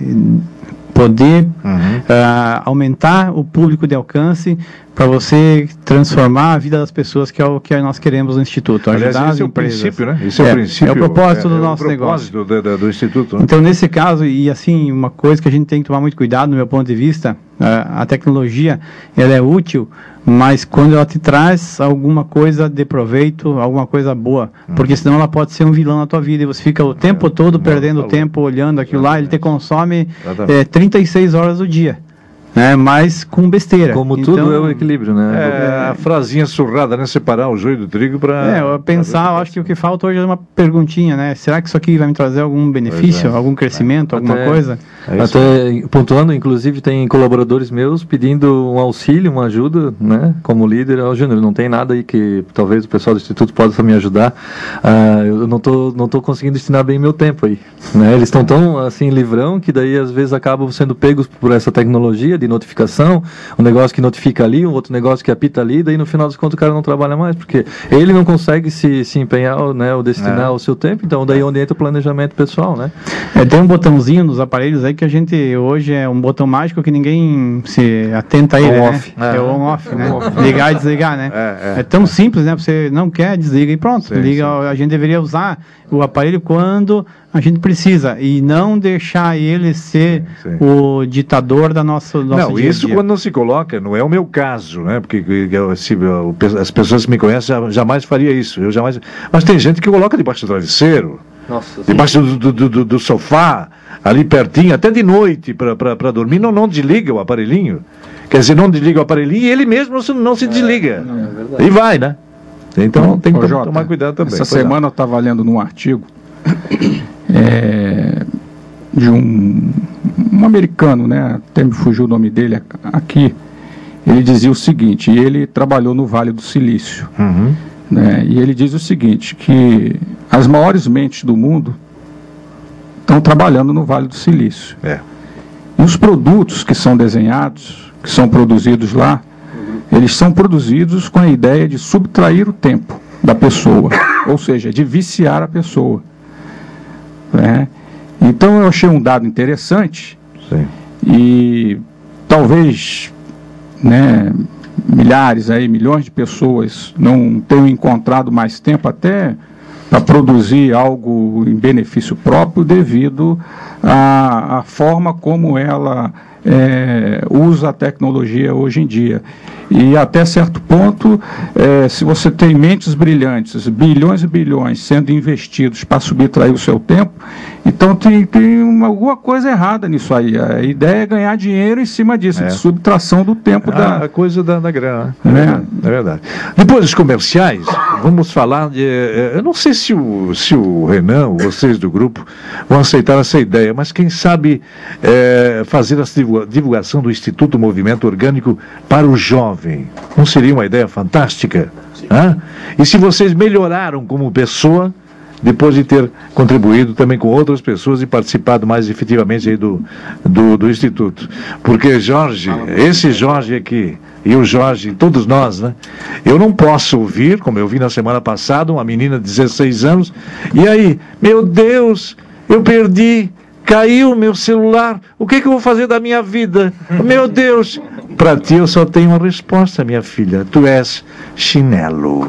poder uhum. uh, aumentar o público de alcance para você transformar a vida das pessoas, que é o que nós queremos no Instituto, ajudar Aliás, esse as é empresas. O princípio, né? Esse é, é o princípio. É o propósito é, do é nosso o propósito negócio. Do, do, do Instituto. Né? Então, nesse caso, e assim, uma coisa que a gente tem que tomar muito cuidado, no meu ponto de vista, a, a tecnologia, ela é útil, mas quando ela te traz alguma coisa de proveito, alguma coisa boa, hum. porque senão ela pode ser um vilão na tua vida, e você fica o tempo é, todo perdendo falou. tempo olhando aquilo Exatamente. lá, ele te consome é, trinta e seis horas do dia. Né, mas com besteira. Como então, tudo é o equilíbrio, né? É, a frasinha surrada, né? Separar o joio do trigo para... É, eu pensar, eu acho que o que falta hoje é uma perguntinha, né? Será que isso aqui vai me trazer algum benefício, é. algum crescimento, é. alguma até, coisa? É até pontuando, inclusive, tem colaboradores meus pedindo um auxílio, uma ajuda, né? Como líder, ó, Júnior, não tem nada aí que talvez o pessoal do Instituto possa me ajudar. Ah, eu não tô, não tô conseguindo destinar bem meu tempo aí, né? Eles estão tão, assim, livrão, que daí, às vezes, acabam sendo pegos por essa tecnologia de notificação, um negócio que notifica ali, um outro negócio que apita ali, daí no final das contas o cara não trabalha mais, porque ele não consegue se, se empenhar, né, ou destinar é. o seu tempo, então daí é onde entra o planejamento pessoal, né? É, tem um botãozinho nos aparelhos aí que a gente, hoje é um botão mágico que ninguém se atenta a ele, on né? Off. É, é o on-off, né? Ligar e desligar, né? É, é. é tão simples, né? Você não quer, desliga e pronto. Sim, liga, sim. A gente deveria usar o aparelho quando a gente precisa e não deixar ele ser sim, sim. o ditador da nossa do nosso Não, dia isso dia. Quando não se coloca, não é o meu caso, né? Porque eu, se, eu, as pessoas que me conhecem jamais faria isso. Eu jamais. Mas tem gente que coloca debaixo do travesseiro, Nossa, debaixo do, do, do, do sofá, ali pertinho, até de noite para dormir, não, não desliga o aparelhinho. Quer dizer, não desliga o aparelhinho e ele mesmo não se, não se desliga. É, é e vai, né? Então tem que Ô, Jota, tomar cuidado também. Essa semana eu estava lendo num artigo é, de um, um americano, né? Até me fugiu o nome dele aqui. Ele dizia o seguinte, e ele trabalhou no Vale do Silício. Uhum. Né, e ele diz o seguinte, que as maiores mentes do mundo estão trabalhando no Vale do Silício. É. E os produtos que são desenhados, que são produzidos lá, eles são produzidos com a ideia de subtrair o tempo da pessoa, ou seja, de viciar a pessoa. Né? Então eu achei um dado interessante. Sim. E talvez, né, milhares, aí, milhões de pessoas não tenham encontrado mais tempo até para produzir algo em benefício próprio devido à, à forma como ela é, usa a tecnologia hoje em dia. E até certo ponto, é, se você tem mentes brilhantes, bilhões e bilhões sendo investidos para subtrair o seu tempo, então tem, tem uma, alguma coisa errada nisso aí. A ideia é ganhar dinheiro em cima disso, é. de subtração do tempo. É da a coisa da, da grana. Né? É verdade. Depois dos comerciais, vamos falar de... Eu não sei se o, se o Renan, vocês do grupo, vão aceitar essa ideia, mas quem sabe é, fazer essa divulgação do Instituto Movimento Orgânico para o jovem. Não seria uma ideia fantástica? Hã? E se vocês melhoraram como pessoa, depois de ter contribuído também com outras pessoas e participado mais efetivamente aí do, do, do Instituto. Porque Jorge, esse Jorge aqui, e o Jorge, todos nós, né? Eu não posso ouvir, como eu vi na semana passada, uma menina de dezesseis anos, e aí, meu Deus, eu perdi, caiu meu celular, o que, que eu vou fazer da minha vida? Meu Deus! Para ti eu só tenho uma resposta, minha filha, tu és chinelo.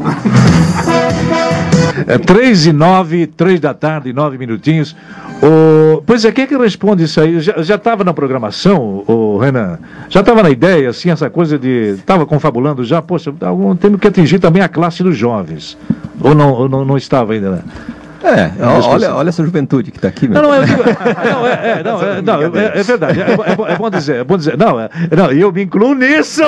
É três e nove, três da tarde, nove minutinhos. O... Pois é, quem é que responde isso aí? Já estava na programação, o Renan? Já estava na ideia, assim, essa coisa de... Estava confabulando já? Poxa, temos que atingir também a classe dos jovens. Ou não, ou não, não estava ainda, né? É, olha, olha essa juventude que está aqui. Meu. Não, não, eu digo, não, é, é, não, é, não, é, é verdade, é, é, bom, é bom dizer, é bom dizer, não, é, não, eu me incluo nisso!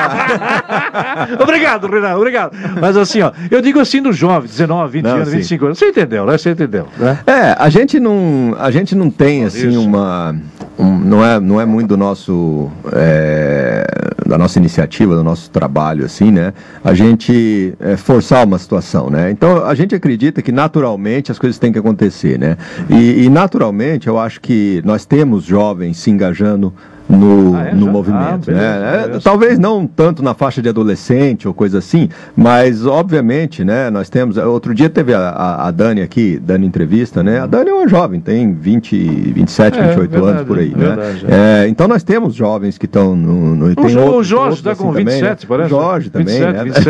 Ah. Obrigado, Renan, obrigado. Mas assim, ó, eu digo assim do jovem, dezenove, vinte não, anos, sim. vinte e cinco anos, você entendeu, né? Você entendeu, né? É, a gente não, a gente não tem, assim, isso. uma... Um, não, é, não é muito do nosso, é, da nossa iniciativa, do nosso trabalho, assim, né? A gente é, forçar uma situação, né? Então, a gente acredita que naturalmente as coisas têm que acontecer, né? E, e naturalmente, eu acho que nós temos jovens se engajando no, ah, é, no movimento, ah, né? É, talvez não tanto na faixa de adolescente ou coisa assim, mas obviamente, né? Nós temos, outro dia teve a, a, a Dani aqui dando entrevista, né? A Dani é uma jovem, tem vinte, vinte e sete, é, vinte e oito verdade, anos por aí, verdade, né? É. É, então nós temos jovens que estão no, no tem o, outros, o Jorge está com vinte e sete, também, né? Parece. O Jorge também, vinte e sete, né? vinte e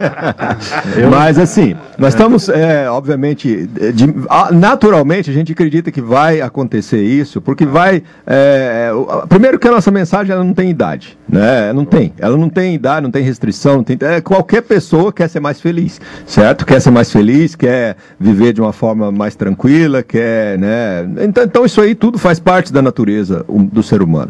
seis. Mas assim, nós estamos, é, obviamente, de, naturalmente a gente acredita que vai acontecer isso, porque vai, é, primeiro que a nossa mensagem ela não tem idade, né? Não tem, ela não tem idade, não tem restrição, não tem, é, qualquer pessoa quer ser mais feliz, certo? Quer ser mais feliz, quer viver de uma forma mais tranquila, quer, né? Então, então isso aí tudo faz parte da natureza um, do ser humano.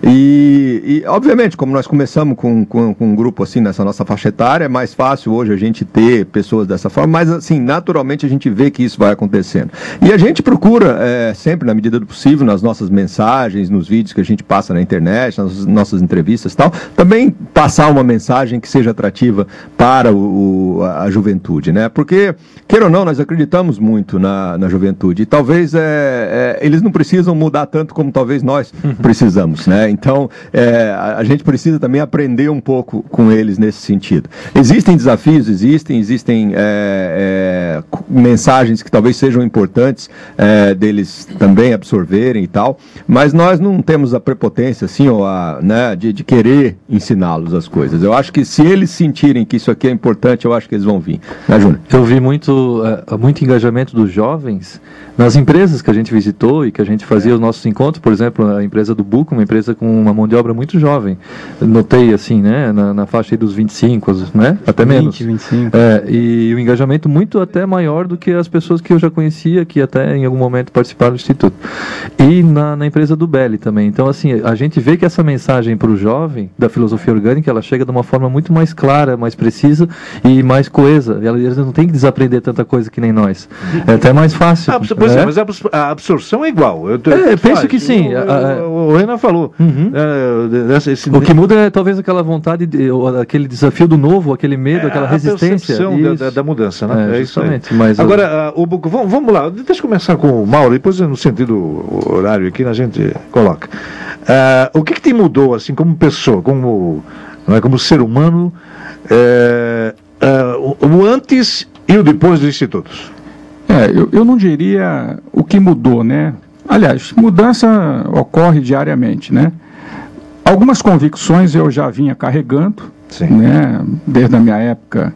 E, e obviamente, como nós começamos com, com, com um grupo assim nessa nossa faixa etária, é mais fácil hoje a gente ter pessoas dessa forma, mas assim, naturalmente a gente vê que isso vai acontecendo. E a gente procura, é, sempre na medida do possível, nas nossas mensagens, nos vídeos que a gente passa na internet, nas nossas entrevistas e tal, também passar uma mensagem que seja atrativa para o, o, a juventude, né? Porque, queira ou não, nós acreditamos muito na, na juventude e talvez é, é, eles não precisam mudar tanto como talvez nós precisamos, né? Então, é, a, a gente precisa também aprender um pouco com eles nesse sentido. Existem desafios, existem, existem é, é, mensagens que talvez sejam importantes é, deles também absorverem e tal, mas nós não temos a prepotência, assim, ou a, né, de, de querer ensiná-los as coisas. Eu acho que se eles sentirem que isso aqui é importante, eu acho que eles vão vir. Né, Júnior? Eu vi muito, uh, muito engajamento dos jovens nas empresas que a gente visitou e que a gente fazia os nossos encontros, por exemplo, a empresa do Buco, uma empresa com uma mão de obra muito jovem. Notei, assim, né, na, na faixa aí dos vinte e cinco, né, até menos. vinte, vinte e cinco. É, e o engajamento muito até maior do que as pessoas que eu já conhecia, que até em algum momento participaram do Instituto. E na, na empresa do Belli também. Então, assim, a gente vê que essa mensagem para o jovem da filosofia orgânica, ela chega de uma forma muito mais clara, mais precisa e mais coesa. Eles não têm que desaprender tanta coisa que nem nós. É até mais fácil. Ah, pois é, é, mas a absorção é igual. Eu, é, eu penso que sim. O, a, o, o Renan falou. Uhum. É, esse, esse... O que muda é talvez aquela vontade, de, aquele desafio do novo, aquele medo, é, aquela resistência. A percepção da, da mudança, né? É, justamente. É mas agora, eu... uh, o, vamos, vamos lá, deixa eu começar com o Mauro, depois no sentido horário aqui a gente coloca. Uh, o que, que te mudou, assim, como pessoa, como, não é, como ser humano, é, uh, o, o antes e o depois do Instituto? É, eu, eu não diria o que mudou, né? Aliás, mudança ocorre diariamente, né? Algumas convicções eu já vinha carregando, Sim. né? Desde a minha época,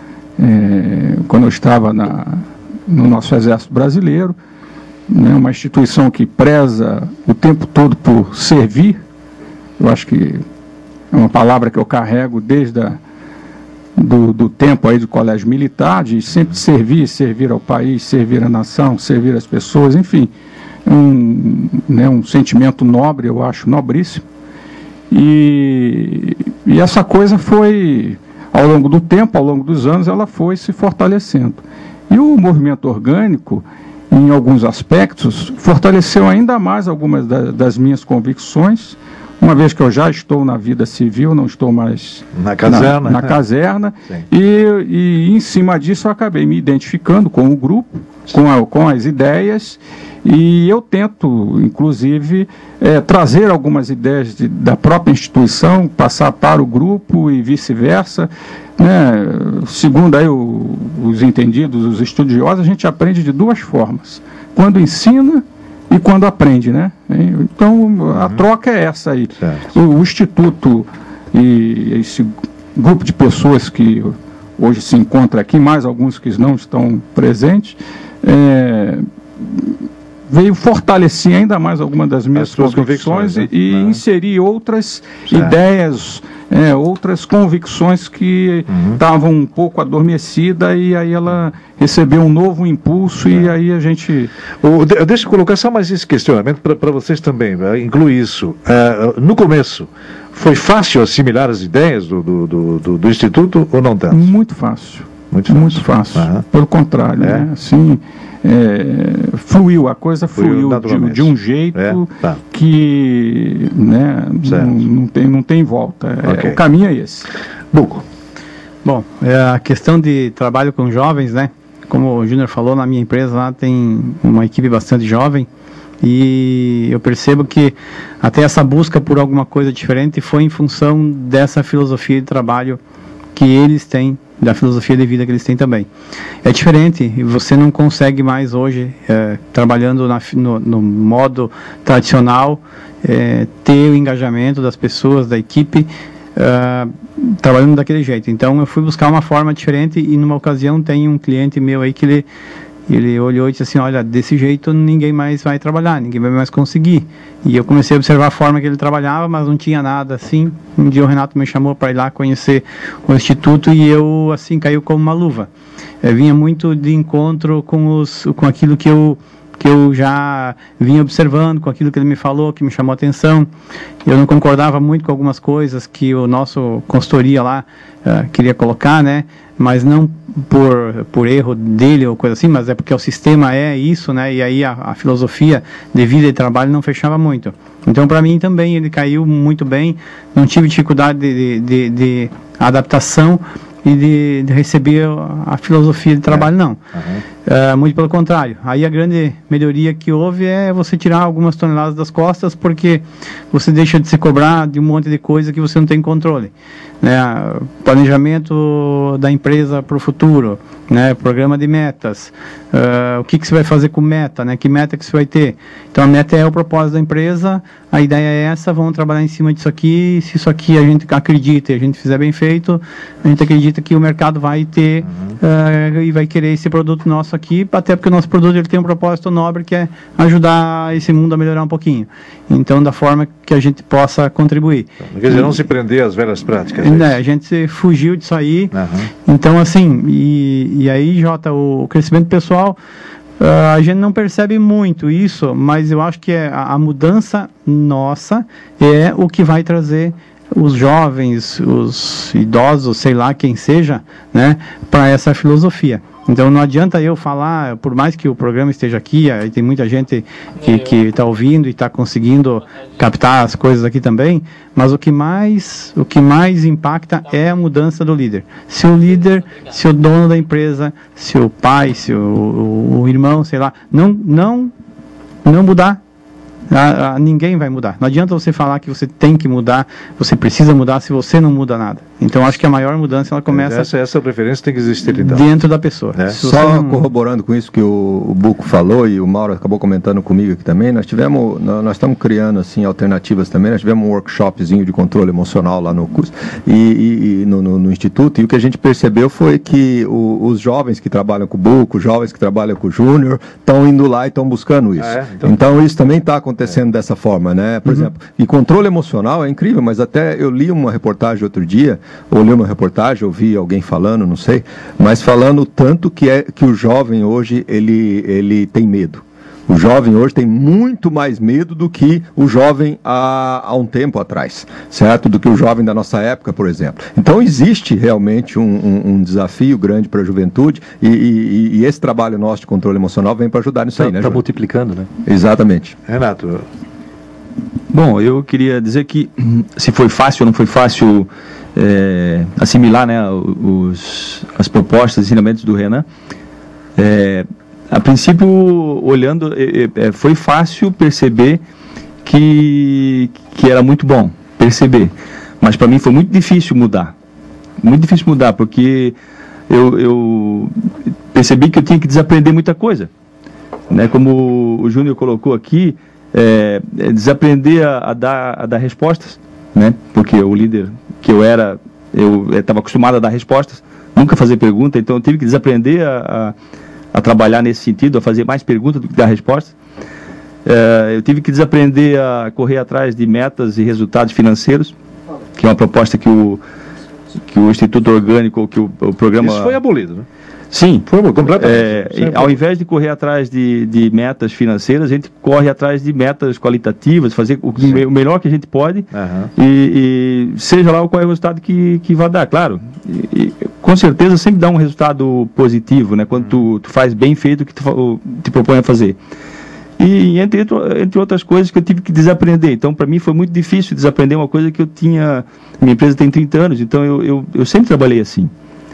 é, quando eu estava na, no nosso Exército Brasileiro, né? Uma instituição que preza o tempo todo por servir. Eu acho que é uma palavra que eu carrego desde a, do, do tempo aí do colégio militar, de sempre servir, servir ao país, servir à nação, servir às pessoas, enfim, um, né, um sentimento nobre, eu acho, nobríssimo. E, e essa coisa foi, ao longo do tempo, ao longo dos anos, ela foi se fortalecendo. E o movimento orgânico, em alguns aspectos, fortaleceu ainda mais algumas da, das minhas convicções, uma vez que eu já estou na vida civil, não estou mais na caserna, na, na caserna e, e em cima disso eu acabei me identificando com o grupo, com, a, com as ideias, e eu tento, inclusive, é, trazer algumas ideias de, da própria instituição, passar para o grupo e vice-versa. Né? Segundo aí o, os entendidos, os estudiosos, a gente aprende de duas formas, quando ensina e quando aprende, né? Então, uhum. a troca é essa aí. O, o Instituto e esse grupo de pessoas que hoje se encontra aqui, mais alguns que não estão presentes, é, veio fortalecer ainda mais algumas das minhas convicções, convicções né? e, e uhum. inserir outras certo. ideias, é, outras convicções que estavam uhum. um pouco adormecidas, e aí ela recebeu um novo impulso, é. e aí a gente... O, de, deixa eu colocar só mais esse questionamento para vocês também, né? Inclui isso. Uh, no começo, foi fácil assimilar as ideias do, do, do, do, do Instituto ou não tanto? Muito fácil. Muito fácil. Muito fácil. Uhum. Pelo contrário, é. né? Assim... É, fluiu, a coisa fluiu, fluiu de, de um jeito é, tá. que né, não, não, tem, não tem volta. Okay. É, o caminho é esse. Buco. Bom, é, a questão de trabalho com jovens, né? Como o Júnior falou, na minha empresa lá tem uma equipe bastante jovem, e eu percebo que até essa busca por alguma coisa diferente foi em função dessa filosofia de trabalho que eles têm, da filosofia de vida que eles têm também. É diferente, e você não consegue mais hoje, é, trabalhando na, no, no modo tradicional, é, ter o engajamento das pessoas, da equipe, é, trabalhando daquele jeito. Então eu fui buscar uma forma diferente, e numa ocasião tem um cliente meu aí que ele, ele olhou e disse assim, olha, desse jeito ninguém mais vai trabalhar, ninguém vai mais conseguir. E eu comecei a observar a forma que ele trabalhava, mas não tinha nada assim. Um dia o Renato me chamou para ir lá conhecer o Instituto, e eu, assim, caiu como uma luva. Eu vinha muito de encontro com, os, com aquilo que eu, que eu já vinha observando, com aquilo que ele me falou, que me chamou a atenção. Eu não concordava muito com algumas coisas que o nosso consultoria lá uh, queria colocar, né? Mas não por, por erro dele ou coisa assim, mas é porque o sistema é isso, né? E aí a, a filosofia de vida e trabalho não fechava muito. Então, para mim também, ele caiu muito bem, não tive dificuldade de, de, de, de adaptação e de, de receber a filosofia de trabalho, não. Uhum. Uh, muito pelo contrário. Aí a grande melhoria que houve é você tirar algumas toneladas das costas, porque você deixa de se cobrar de um monte de coisa que você não tem controle. Né? Planejamento da empresa para o futuro, né? Programa de metas, uh, o que, que você vai fazer com meta, né? Que meta que você vai ter. Então a meta é o propósito da empresa, a ideia é essa, vamos trabalhar em cima disso aqui, se isso aqui a gente acredita e a gente fizer bem feito, a gente acredita que o mercado vai ter uhum. uh, e vai querer esse produto nosso aqui, até porque o nosso produto ele tem um propósito nobre, que é ajudar esse mundo a melhorar um pouquinho. Então, da forma que a gente possa contribuir. Quer dizer, não se prender às velhas práticas. É, a gente fugiu disso aí. Uhum. Então, assim, e, e aí, Jota, o crescimento pessoal, uh, a gente não percebe muito isso, mas eu acho que é a, a mudança nossa é o que vai trazer os jovens, os idosos, sei lá quem seja, né, para essa filosofia. Então não adianta eu falar, por mais que o programa esteja aqui, aí tem muita gente que está ouvindo e está conseguindo captar as coisas aqui também, mas o que mais, o que mais impacta é a mudança do líder. Se o líder, se o dono da empresa, se o pai, se o, o, o irmão, sei lá, não, não, não mudar, a, a, ninguém vai mudar. Não adianta você falar que você tem que mudar, você precisa mudar se você não muda nada. Então acho que a maior mudança ela começa essa, essa preferência tem que existir então. Dentro da pessoa. É. Só não... corroborando com isso que o, o Buco falou e o Mauro acabou comentando comigo aqui também, nós tivemos, nós, nós estamos criando assim alternativas também. Nós tivemos um workshopzinho de controle emocional lá no curso e, e, e no, no, no instituto, e o que a gente percebeu foi que o, os jovens que trabalham com o Buco, os jovens que trabalham com o Júnior, estão indo lá e estão buscando isso. Ah, é? então... então isso também está acontecendo é. dessa forma, né? Por uhum. exemplo, e controle emocional é incrível, mas até eu li uma reportagem outro dia, ou li uma reportagem, ouvi alguém falando, não sei, mas falando tanto que é que o jovem hoje ele, ele tem medo. O jovem hoje tem muito mais medo do que o jovem há, há um tempo atrás, certo? Do que o jovem da nossa época, por exemplo. Então existe realmente um, um, um desafio grande para a juventude e, e, e esse trabalho nosso de controle emocional vem para ajudar nisso tá, aí, né? Está multiplicando, né? Exatamente. Renato. Bom, eu queria dizer que se foi fácil ou não foi fácil é, assimilar, né, os, as propostas, ensinamentos do Renan, é, a princípio, olhando, é, é, foi fácil perceber que, que era muito bom, perceber. Mas para mim foi muito difícil mudar. Muito difícil mudar, porque eu, eu percebi que eu tinha que desaprender muita coisa. Né? Como o Júnior colocou aqui, é, é desaprender a, a, dar, a dar respostas, né? Porque o líder que eu era, eu estava acostumado a dar respostas, nunca fazer pergunta, então eu tive que desaprender a... a a trabalhar nesse sentido, a fazer mais perguntas do que dar respostas. É, eu tive que desaprender a correr atrás de metas e resultados financeiros, que é uma proposta que o, que o Instituto Orgânico, que o, o programa... Isso foi abolido, né? Sim. Foi completamente. É, ao invés de correr atrás de, de metas financeiras, a gente corre atrás de metas qualitativas, fazer o, o melhor que a gente pode, uhum. e, e seja lá qual é o resultado que, que vai dar, claro. E, e, com certeza sempre dá um resultado positivo, né? Quando uhum. tu, tu faz bem feito o que tu te propõe a fazer. E entre, entre outras coisas que eu tive que desaprender. Então, para mim foi muito difícil desaprender uma coisa que eu tinha... Minha empresa tem trinta anos, então eu, eu, eu sempre trabalhei assim.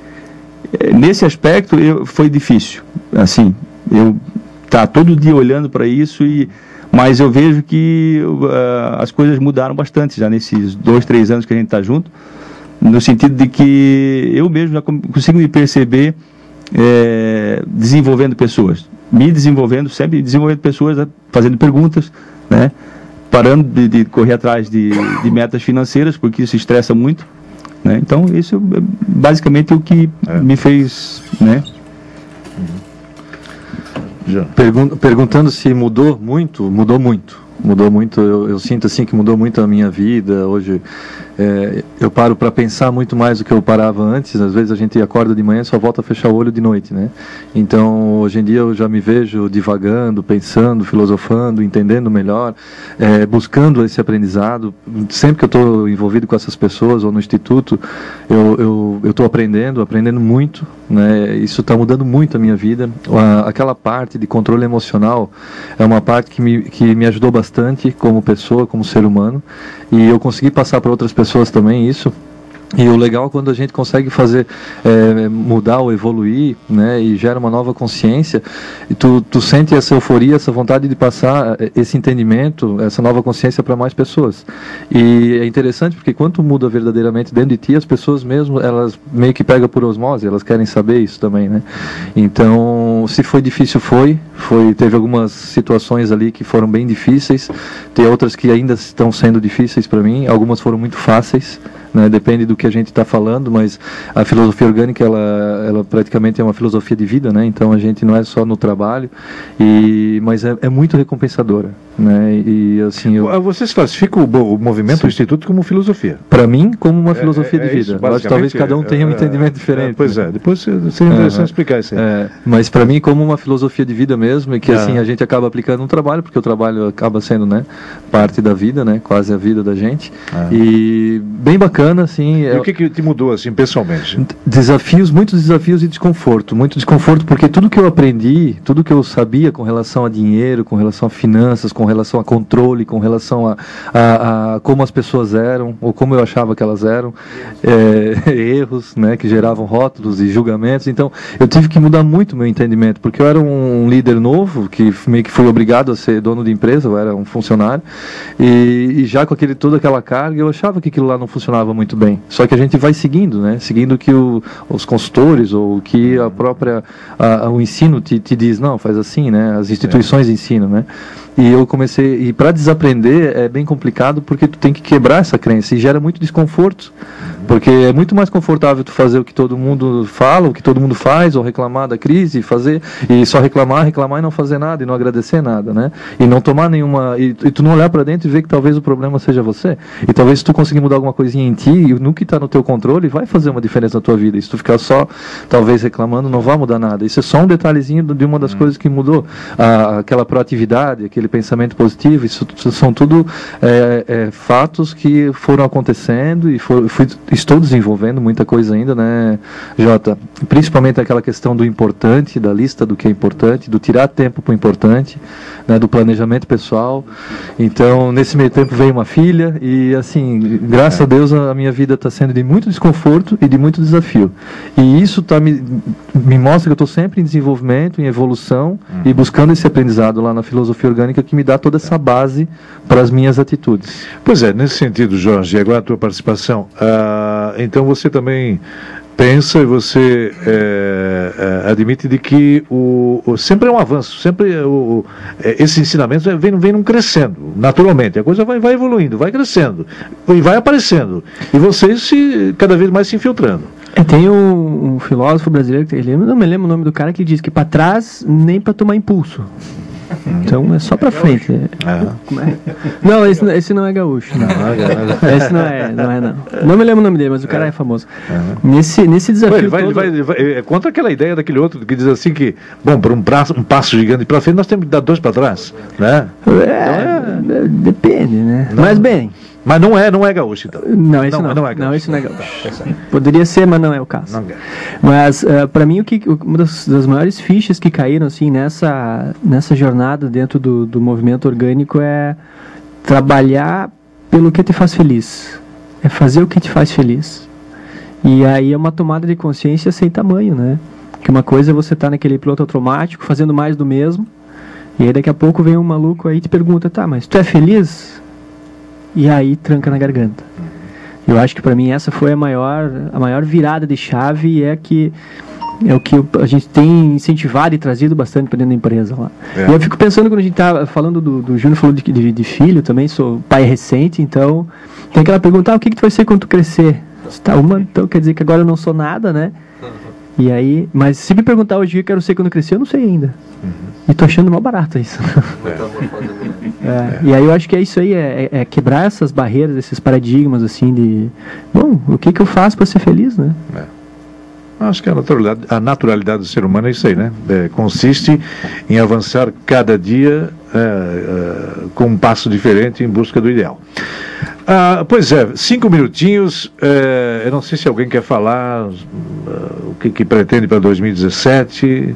Nesse aspecto eu, foi difícil, assim, eu tá todo dia olhando para isso, e, mas eu vejo que uh, as coisas mudaram bastante já nesses dois, três anos que a gente está junto, no sentido de que eu mesmo já consigo me perceber é, desenvolvendo pessoas, me desenvolvendo, sempre desenvolvendo pessoas, fazendo perguntas, né, parando de, de correr atrás de, de metas financeiras, porque isso estressa muito. Né? Então, isso é basicamente o que é. me fez, né? Pergun perguntando se mudou muito, mudou muito. Mudou muito, eu, eu sinto assim que mudou muito a minha vida. Hoje é, eu paro para pensar muito mais do que eu parava antes. Às vezes a gente acorda de manhã e só volta a fechar o olho de noite, né? Então hoje em dia eu já me vejo divagando, pensando, filosofando, entendendo melhor, é, buscando esse aprendizado. Sempre que eu estou envolvido com essas pessoas ou no instituto, eu eu eu estou aprendendo, aprendendo muito, né? Isso está mudando muito a minha vida. A, aquela parte de controle emocional é uma parte que me que me ajudou bastante. Bastante como pessoa, como ser humano, e eu consegui passar para outras pessoas também isso. E o legal é quando a gente consegue fazer, é, mudar ou evoluir, né, e gera uma nova consciência, e tu, tu sente essa euforia, essa vontade de passar esse entendimento, essa nova consciência para mais pessoas. E é interessante porque quando tu muda verdadeiramente dentro de ti, as pessoas mesmo, elas meio que pegam por osmose, elas querem saber isso também, né. Então, se foi difícil, foi, foi, teve algumas situações ali que foram bem difíceis, tem outras que ainda estão sendo difíceis para mim, algumas foram muito fáceis, né, depende do que a gente está falando, mas a filosofia orgânica ela, ela praticamente é uma filosofia de vida, né? Então a gente não é só no trabalho, e, mas é, é muito recompensadora, né? E assim eu... Vocês classificam o, o movimento do Instituto como filosofia? Para mim, como uma filosofia é, é, é de vida. Isso, Acho que talvez cada um tenha um é, entendimento diferente. É, pois é, depois seria interessante uhum. explicar isso aí. É, mas para mim, como uma filosofia de vida mesmo, e que uhum. assim a gente acaba aplicando no trabalho, porque o trabalho acaba sendo, né, parte da vida, né? Quase a vida da gente. Uhum. E bem bacana, assim. E o que, que te mudou, assim, pessoalmente? Desafios, muitos desafios e desconforto. Muito desconforto, porque tudo que eu aprendi, tudo que eu sabia com relação a dinheiro, com relação a finanças, com relação a controle, com relação a, a, a como as pessoas eram, ou como eu achava que elas eram, é, erros, né, que geravam rótulos e julgamentos. Então, eu tive que mudar muito o meu entendimento, porque eu era um líder novo, que meio que fui obrigado a ser dono de empresa, eu era um funcionário, e, e já com aquele, toda aquela carga, eu achava que aquilo lá não funcionava muito bem. Só que a gente vai seguindo, né? Seguindo o que o, os consultores ou o que a própria a, a, o ensino te, te diz, não, faz assim, né? As instituições é. ensinam, né? E eu comecei, e para desaprender é bem complicado porque tu tem que quebrar essa crença e gera muito desconforto, Porque é muito mais confortável tu fazer o que todo mundo fala, o que todo mundo faz, ou reclamar da crise, fazer, e só reclamar, reclamar e não fazer nada, e não agradecer nada, né? E não tomar nenhuma, e, e tu não olhar para dentro e ver que talvez o problema seja você. E talvez se tu conseguir mudar alguma coisinha em ti, e no que está no teu controle, vai fazer uma diferença na tua vida. E se tu ficar só, talvez, reclamando, não vai mudar nada. Isso é só um detalhezinho de uma das hum. coisas que mudou. A, aquela proatividade, aquele pensamento positivo, isso, isso são tudo é, é, fatos que foram acontecendo e for, fui, estou desenvolvendo muita coisa ainda, né, Jota? Principalmente aquela questão do importante, da lista do que é importante, do tirar tempo para o importante, né, do planejamento pessoal. Então, nesse meio tempo veio uma filha e, assim, graças é. a Deus a minha vida está sendo de muito desconforto e de muito desafio. E isso tá, me, me mostra que eu estou sempre em desenvolvimento, em evolução uhum. e buscando esse aprendizado lá na filosofia orgânica que me dá toda essa base para as minhas atitudes. Pois é, nesse sentido, Jorge, e agora a tua participação, ah, então você também pensa e você é, é, admite de que o, o, sempre é um avanço, sempre o, é, esse ensinamento vem, vem crescendo, naturalmente, a coisa vai, vai evoluindo, vai crescendo, e vai aparecendo, e vocês se, cada vez mais se infiltrando. É, tem um, um filósofo brasileiro, que ele, não me lembro o nome do cara, que diz que para trás nem para tomar impulso. Então é só pra frente. É. Não, esse, esse não é gaúcho. Não. Não, esse não é, não é não. Não me lembro o nome dele, mas o cara é, é famoso. Uhum. Nesse, nesse desafio. Ele vai, todo... ele vai, ele vai, é contra aquela ideia daquele outro que diz assim que, bom, para um, um passo gigante pra frente, nós temos que dar dois para trás. Né? É, então é... Depende, né? Não. Mas bem. Mas não é, não é gaúcho, então. Não, esse não. Não, não, é, não esse não é gaúcho. Poderia ser, mas não é o caso. Não. Mas, uh, para mim, o que, uma das, das maiores fichas que caíram assim, nessa, nessa jornada dentro do, do movimento orgânico é trabalhar pelo que te faz feliz. É fazer o que te faz feliz. E aí é uma tomada de consciência sem tamanho, né? Que uma coisa é você estar tá naquele piloto automático, fazendo mais do mesmo, e aí daqui a pouco vem um maluco aí e te pergunta, tá, mas tu é feliz? E aí tranca na garganta. Eu acho que para mim essa foi a maior, a maior virada de chave e é que é o que a gente tem incentivado e trazido bastante para dentro da empresa lá. É. E eu fico pensando quando a gente tá falando do, do Júnior falou de, de, de filho também, sou pai recente, então tem aquela pergunta, ah, o que que tu vai ser quando tu crescer? Tá, uma, então quer dizer que agora eu não sou nada, né? E aí, mas se me perguntar hoje o que eu quero ser quando eu crescer, eu não sei ainda. Uhum. E tô achando mal barato isso. É. É. E aí eu acho que é isso aí, é, é quebrar essas barreiras, esses paradigmas assim de, bom, o que que eu faço para ser feliz, né? É. Acho que a naturalidade, a naturalidade do ser humano é isso aí, né? É, consiste em avançar cada dia é, é, com um passo diferente em busca do ideal. Ah, pois é, cinco minutinhos, é, eu não sei se alguém quer falar uh, o que, que pretende para dois mil e dezessete,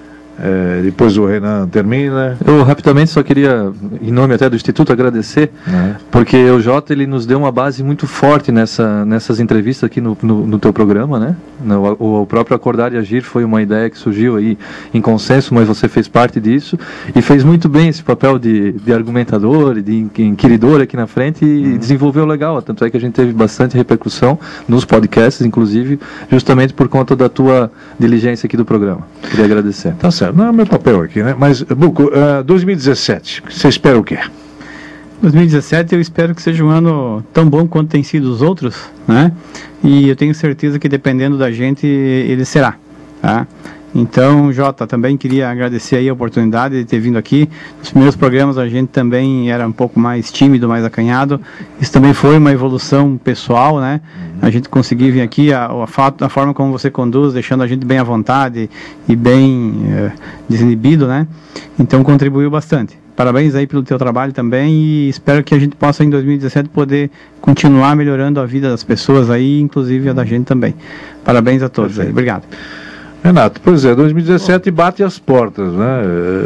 é, depois o Renan termina. Eu rapidamente só queria, em nome até do Instituto, agradecer, uhum. porque o Jota ele nos deu uma base muito forte nessa, nessas entrevistas aqui no, no, no teu programa, né? No, o, o próprio Acordar e Agir foi uma ideia que surgiu aí em consenso, mas você fez parte disso e fez muito bem esse papel de, de argumentador e de inquiridor aqui na frente e uhum. desenvolveu legal, tanto é que a gente teve bastante repercussão nos podcasts, inclusive, justamente por conta da tua diligência aqui do programa. Queria agradecer. Tá certo. Não é o meu papel aqui, né? Mas, Buco, uh, dois mil e dezessete, você espera o quê? dois mil e dezessete eu espero que seja um ano tão bom quanto tem sido os outros, né? E eu tenho certeza que dependendo da gente, ele será, tá? Então, Jota, também queria agradecer aí a oportunidade de ter vindo aqui. Nos primeiros programas a gente também era um pouco mais tímido, mais acanhado. Isso também foi uma evolução pessoal, né? A gente conseguir vir aqui, a, a, a forma como você conduz, deixando a gente bem à vontade e bem é, desinibido, né? Então contribuiu bastante. Parabéns aí pelo teu trabalho também e espero que a gente possa em dois mil e dezessete poder continuar melhorando a vida das pessoas aí, inclusive a da gente também. Parabéns a todos aí. Obrigado. Renato, pois é, dois mil e dezessete bate as portas, né?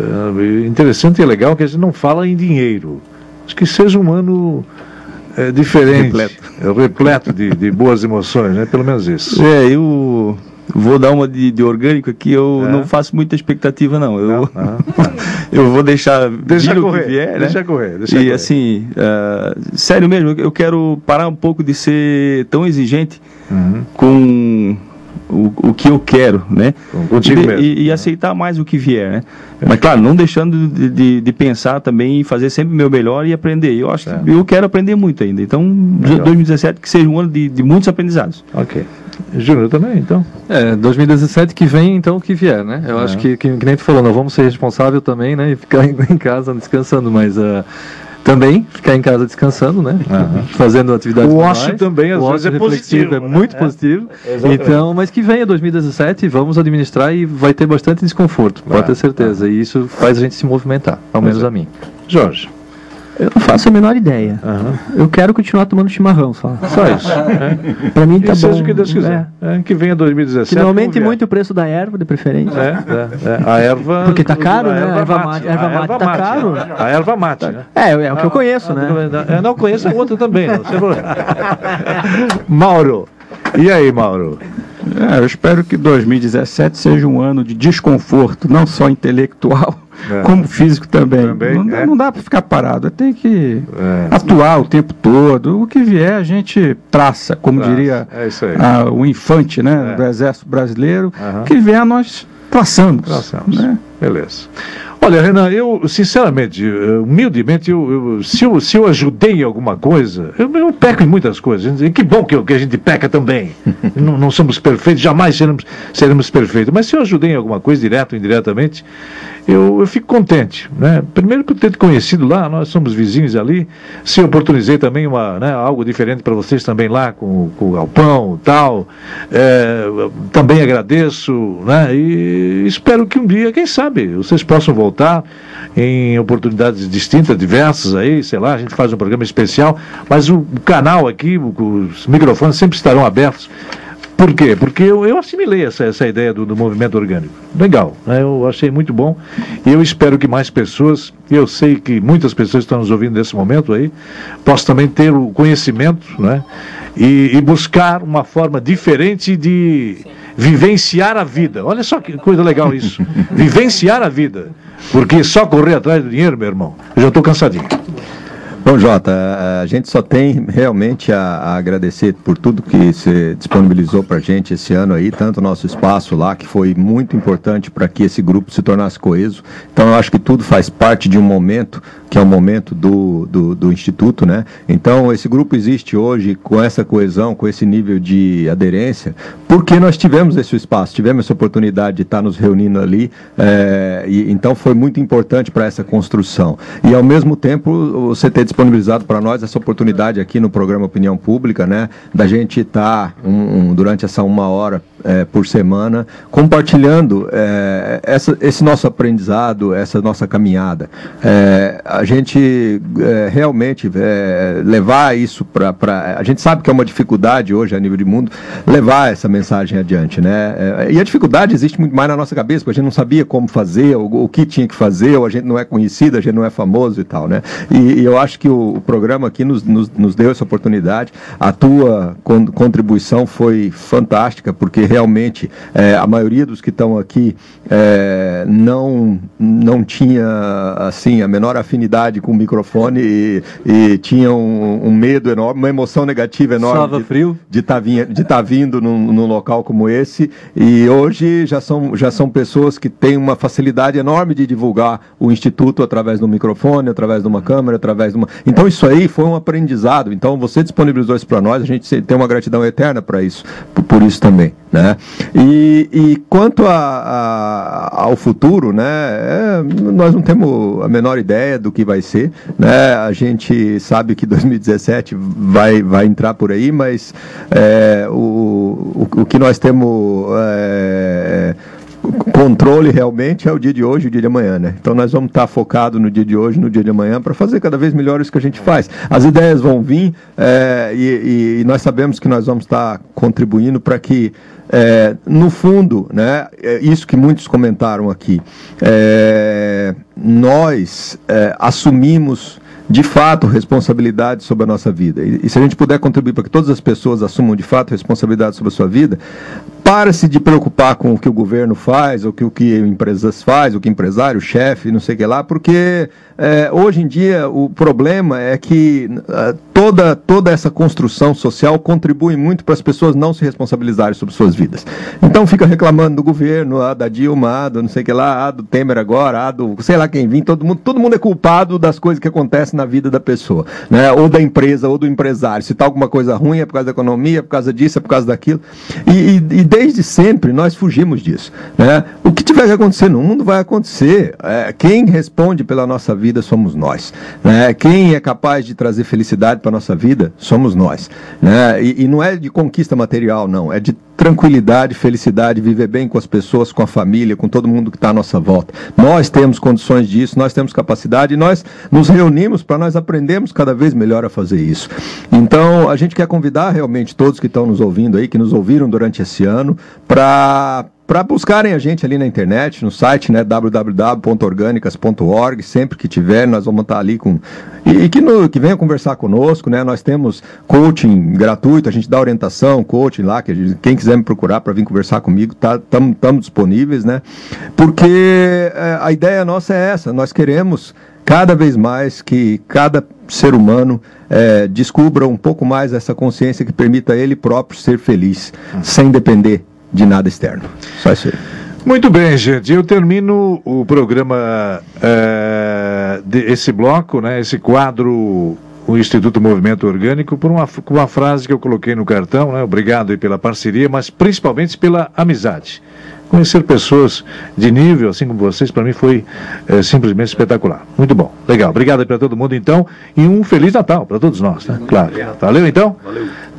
É interessante e legal que a gente não fala em dinheiro. Acho que seja um ano é, diferente, repleto, é, repleto de, de boas emoções, né? Pelo menos isso. É, eu vou dar uma de, de orgânico aqui, eu é. não faço muita expectativa não. Eu, não, não. eu vou deixar deixa vir correr, o que vier, deixa né? correr, deixa e correr. assim, uh, sério mesmo, eu quero parar um pouco de ser tão exigente uhum. com o, o que eu quero, né? Contigo e, mesmo. E, e aceitar mais o que vier, né? Mas claro, não deixando de, de, de pensar também e fazer sempre o meu melhor e aprender. Eu acho É. que eu quero aprender muito ainda. Então, Legal. dois mil e dezessete que seja um ano de, de muitos aprendizados. Ok. Júnior também, então? É, dois mil e dezessete que vem, então, o que vier, né? Eu É. acho que, que, que nem tu falou, não vamos ser responsáveis também, né? E ficar em, em casa descansando, mas uh, também ficar em casa descansando, né? Aham. Fazendo atividades O ócio manuais. também, às o vezes, ócio é positivo, reflexivo, é né? muito É. positivo. Exatamente. Então, mas que venha dois mil e dezessete, vamos administrar e vai ter bastante desconforto, Vai, pode ter certeza. E isso faz a gente se movimentar, ao menos é. a mim. Jorge. Eu não faço a menor ideia. Aham. Eu quero continuar tomando chimarrão só. Só isso. É. Pra mim tá E bom. seja o que Deus quiser. É. Que venha dois mil e dezessete. Que não aumente como vier. muito o preço da erva, de preferência. É, é, é. A erva. Porque tá caro, a né? A erva mate. mate- a erva A mate tá caro. A erva mate, né? É, é o que eu conheço, Ah, né? Eu não conheço a outra também, não. Sem problema. Mauro. E aí, Mauro? É, eu espero que dois mil e dezessete seja um ano de desconforto, não só intelectual, É. como físico também. Também, não, é. não dá para ficar parado, tem que É. atuar o tempo todo. O que vier a gente traça, como Traça, diria é isso aí. ah, o infante, né, É. do Exército Brasileiro. Aham. O que vier nós traçamos. Traçamos. Né? Beleza. Olha, Renan, eu, sinceramente, eh, humildemente, eu, eu- se, eu, se eu ajudei em alguma coisa, eu, eu peco em muitas coisas. E que bom que, eu- que a gente peca também. não, não somos perfeitos, jamais seremos, seremos perfeitos. Mas se eu ajudei em alguma coisa, direto ou indiretamente, eu, eu fico contente. Né? Primeiro por ter te conhecido lá, nós somos vizinhos ali. Se eu oportunizei também uma, né, algo diferente para vocês também lá, com, com o galpão e tal. eh, também agradeço, né? E espero que um dia, quem sabe, vocês possam voltar em oportunidades distintas, diversas aí, sei lá, a gente faz um programa especial, mas o, o canal aqui, o- os microfones sempre estarão abertos. Por quê? Porque eu, eu assimilei essa, essa ideia do, do movimento orgânico. Legal, né? Eu achei muito bom e eu espero que mais pessoas, eu sei que muitas pessoas estão nos ouvindo nesse momento aí, possam também ter o conhecimento, né? E, e buscar uma forma diferente de vivenciar a vida. Olha só que coisa legal isso. Vivenciar a vida. Porque só correr atrás do dinheiro, meu irmão, eu já estou cansadinho. Bom, Jota, a gente só tem realmente a, a agradecer por tudo que você disponibilizou para a gente esse ano aí, tanto o nosso espaço lá, que foi muito importante para que esse grupo se tornasse coeso. Então, eu acho que tudo faz parte de um momento, que é o momento do, do, do Instituto, né? Então, esse grupo existe hoje com essa coesão, com esse nível de aderência, porque nós tivemos esse espaço, tivemos essa oportunidade de estar nos reunindo ali, é, e, então foi muito importante para essa construção. E, ao mesmo tempo, você ter disponibilizado para nós essa oportunidade aqui no programa Opinião Pública, né, da gente estar um, um, durante essa uma hora é, por semana compartilhando é, essa, esse nosso aprendizado, essa nossa caminhada. É, a gente é, realmente é, levar isso para... A gente sabe que é uma dificuldade hoje a nível de mundo levar essa mensagem adiante, né? É, e a dificuldade existe muito mais na nossa cabeça, porque a gente não sabia como fazer, ou, o que tinha que fazer, ou a gente não é conhecido, a gente não é famoso e tal, né? E, e eu acho que o, o programa aqui nos, nos, nos deu essa oportunidade. A tua con, contribuição foi fantástica, porque realmente é, a maioria dos que estão aqui é, não, não tinha assim, a menor afinidade com o microfone e, e tinha um, um medo enorme, uma emoção negativa enorme Estava frio. de estar de tá vindo num, num local como esse, e hoje já são, já são pessoas que têm uma facilidade enorme de divulgar o Instituto através do microfone, através de uma câmera, através de uma... Então isso aí foi um aprendizado. Então você disponibilizou isso para nós, a gente tem uma gratidão eterna para isso, por, por isso também, né? E, e quanto a, a, ao futuro, né, é, nós não temos a menor ideia do que vai ser, né? A gente sabe que dois mil e dezessete vai, vai entrar por aí, mas é, o, o, o que nós temos é, controle realmente é o dia de hoje e o dia de amanhã, né? Então nós vamos estar focados no dia de hoje, no dia de amanhã, para fazer cada vez melhor isso que a gente faz. As ideias vão vir é, e, e nós sabemos que nós vamos estar contribuindo para que É, no fundo, né, é isso que muitos comentaram aqui, é, nós é, assumimos de fato responsabilidade sobre a nossa vida, e, e se a gente puder contribuir para que todas as pessoas assumam de fato responsabilidade sobre a sua vida, para-se de preocupar com o que o governo faz, ou que o que empresas faz, o que empresário, chefe, não sei o que lá, porque é, hoje em dia o problema é que uh, toda, toda essa construção social contribui muito para as pessoas não se responsabilizarem sobre suas vidas. Então fica reclamando do governo, ah, da Dilma, ah, do não sei o que lá, ah, do Temer agora, ah, do sei lá quem vim, todo mundo, todo mundo é culpado das coisas que acontecem na vida da pessoa, né? Ou da empresa, ou do empresário. Se tá alguma coisa ruim é por causa da economia, é por causa disso, é por causa daquilo. E, e, e desde sempre nós fugimos disso, né? O que tiver que acontecer no mundo vai acontecer. É, quem responde pela nossa vida somos nós, né? Quem é capaz de trazer felicidade para a nossa vida somos nós, né? E, e não é de conquista material, não. É de tranquilidade, felicidade, viver bem com as pessoas, com a família, com todo mundo que está à nossa volta. Nós temos condições disso, nós temos capacidade e nós nos reunimos para nós aprendermos cada vez melhor a fazer isso. Então, a gente quer convidar realmente todos que estão nos ouvindo aí, que nos ouviram durante esse ano, para... para buscarem a gente ali na internet, no site, né, w w w ponto orgânicas ponto org, sempre que tiver, nós vamos estar ali com... E, e que, no, que venha conversar conosco, né, nós temos coaching gratuito, a gente dá orientação, coaching lá, que a gente, quem quiser me procurar para vir conversar comigo, estamos tá, disponíveis, né, porque é, a ideia nossa é essa, nós queremos cada vez mais que cada ser humano é, descubra um pouco mais essa consciência que permita a ele próprio ser feliz, hum. sem depender de nada externo. Só isso aí. Muito bem, gente. Eu termino o programa, é, de, esse bloco, né, esse quadro, o Instituto Movimento Orgânico, por uma, uma frase que eu coloquei no cartão, né? Obrigado aí pela parceria, mas principalmente pela amizade. Conhecer pessoas de nível, assim como vocês, para mim foi é, simplesmente espetacular. Muito bom. Legal. Obrigado aí para todo mundo, então, e um Feliz Natal para todos nós, né? Claro. Valeu, então? Valeu.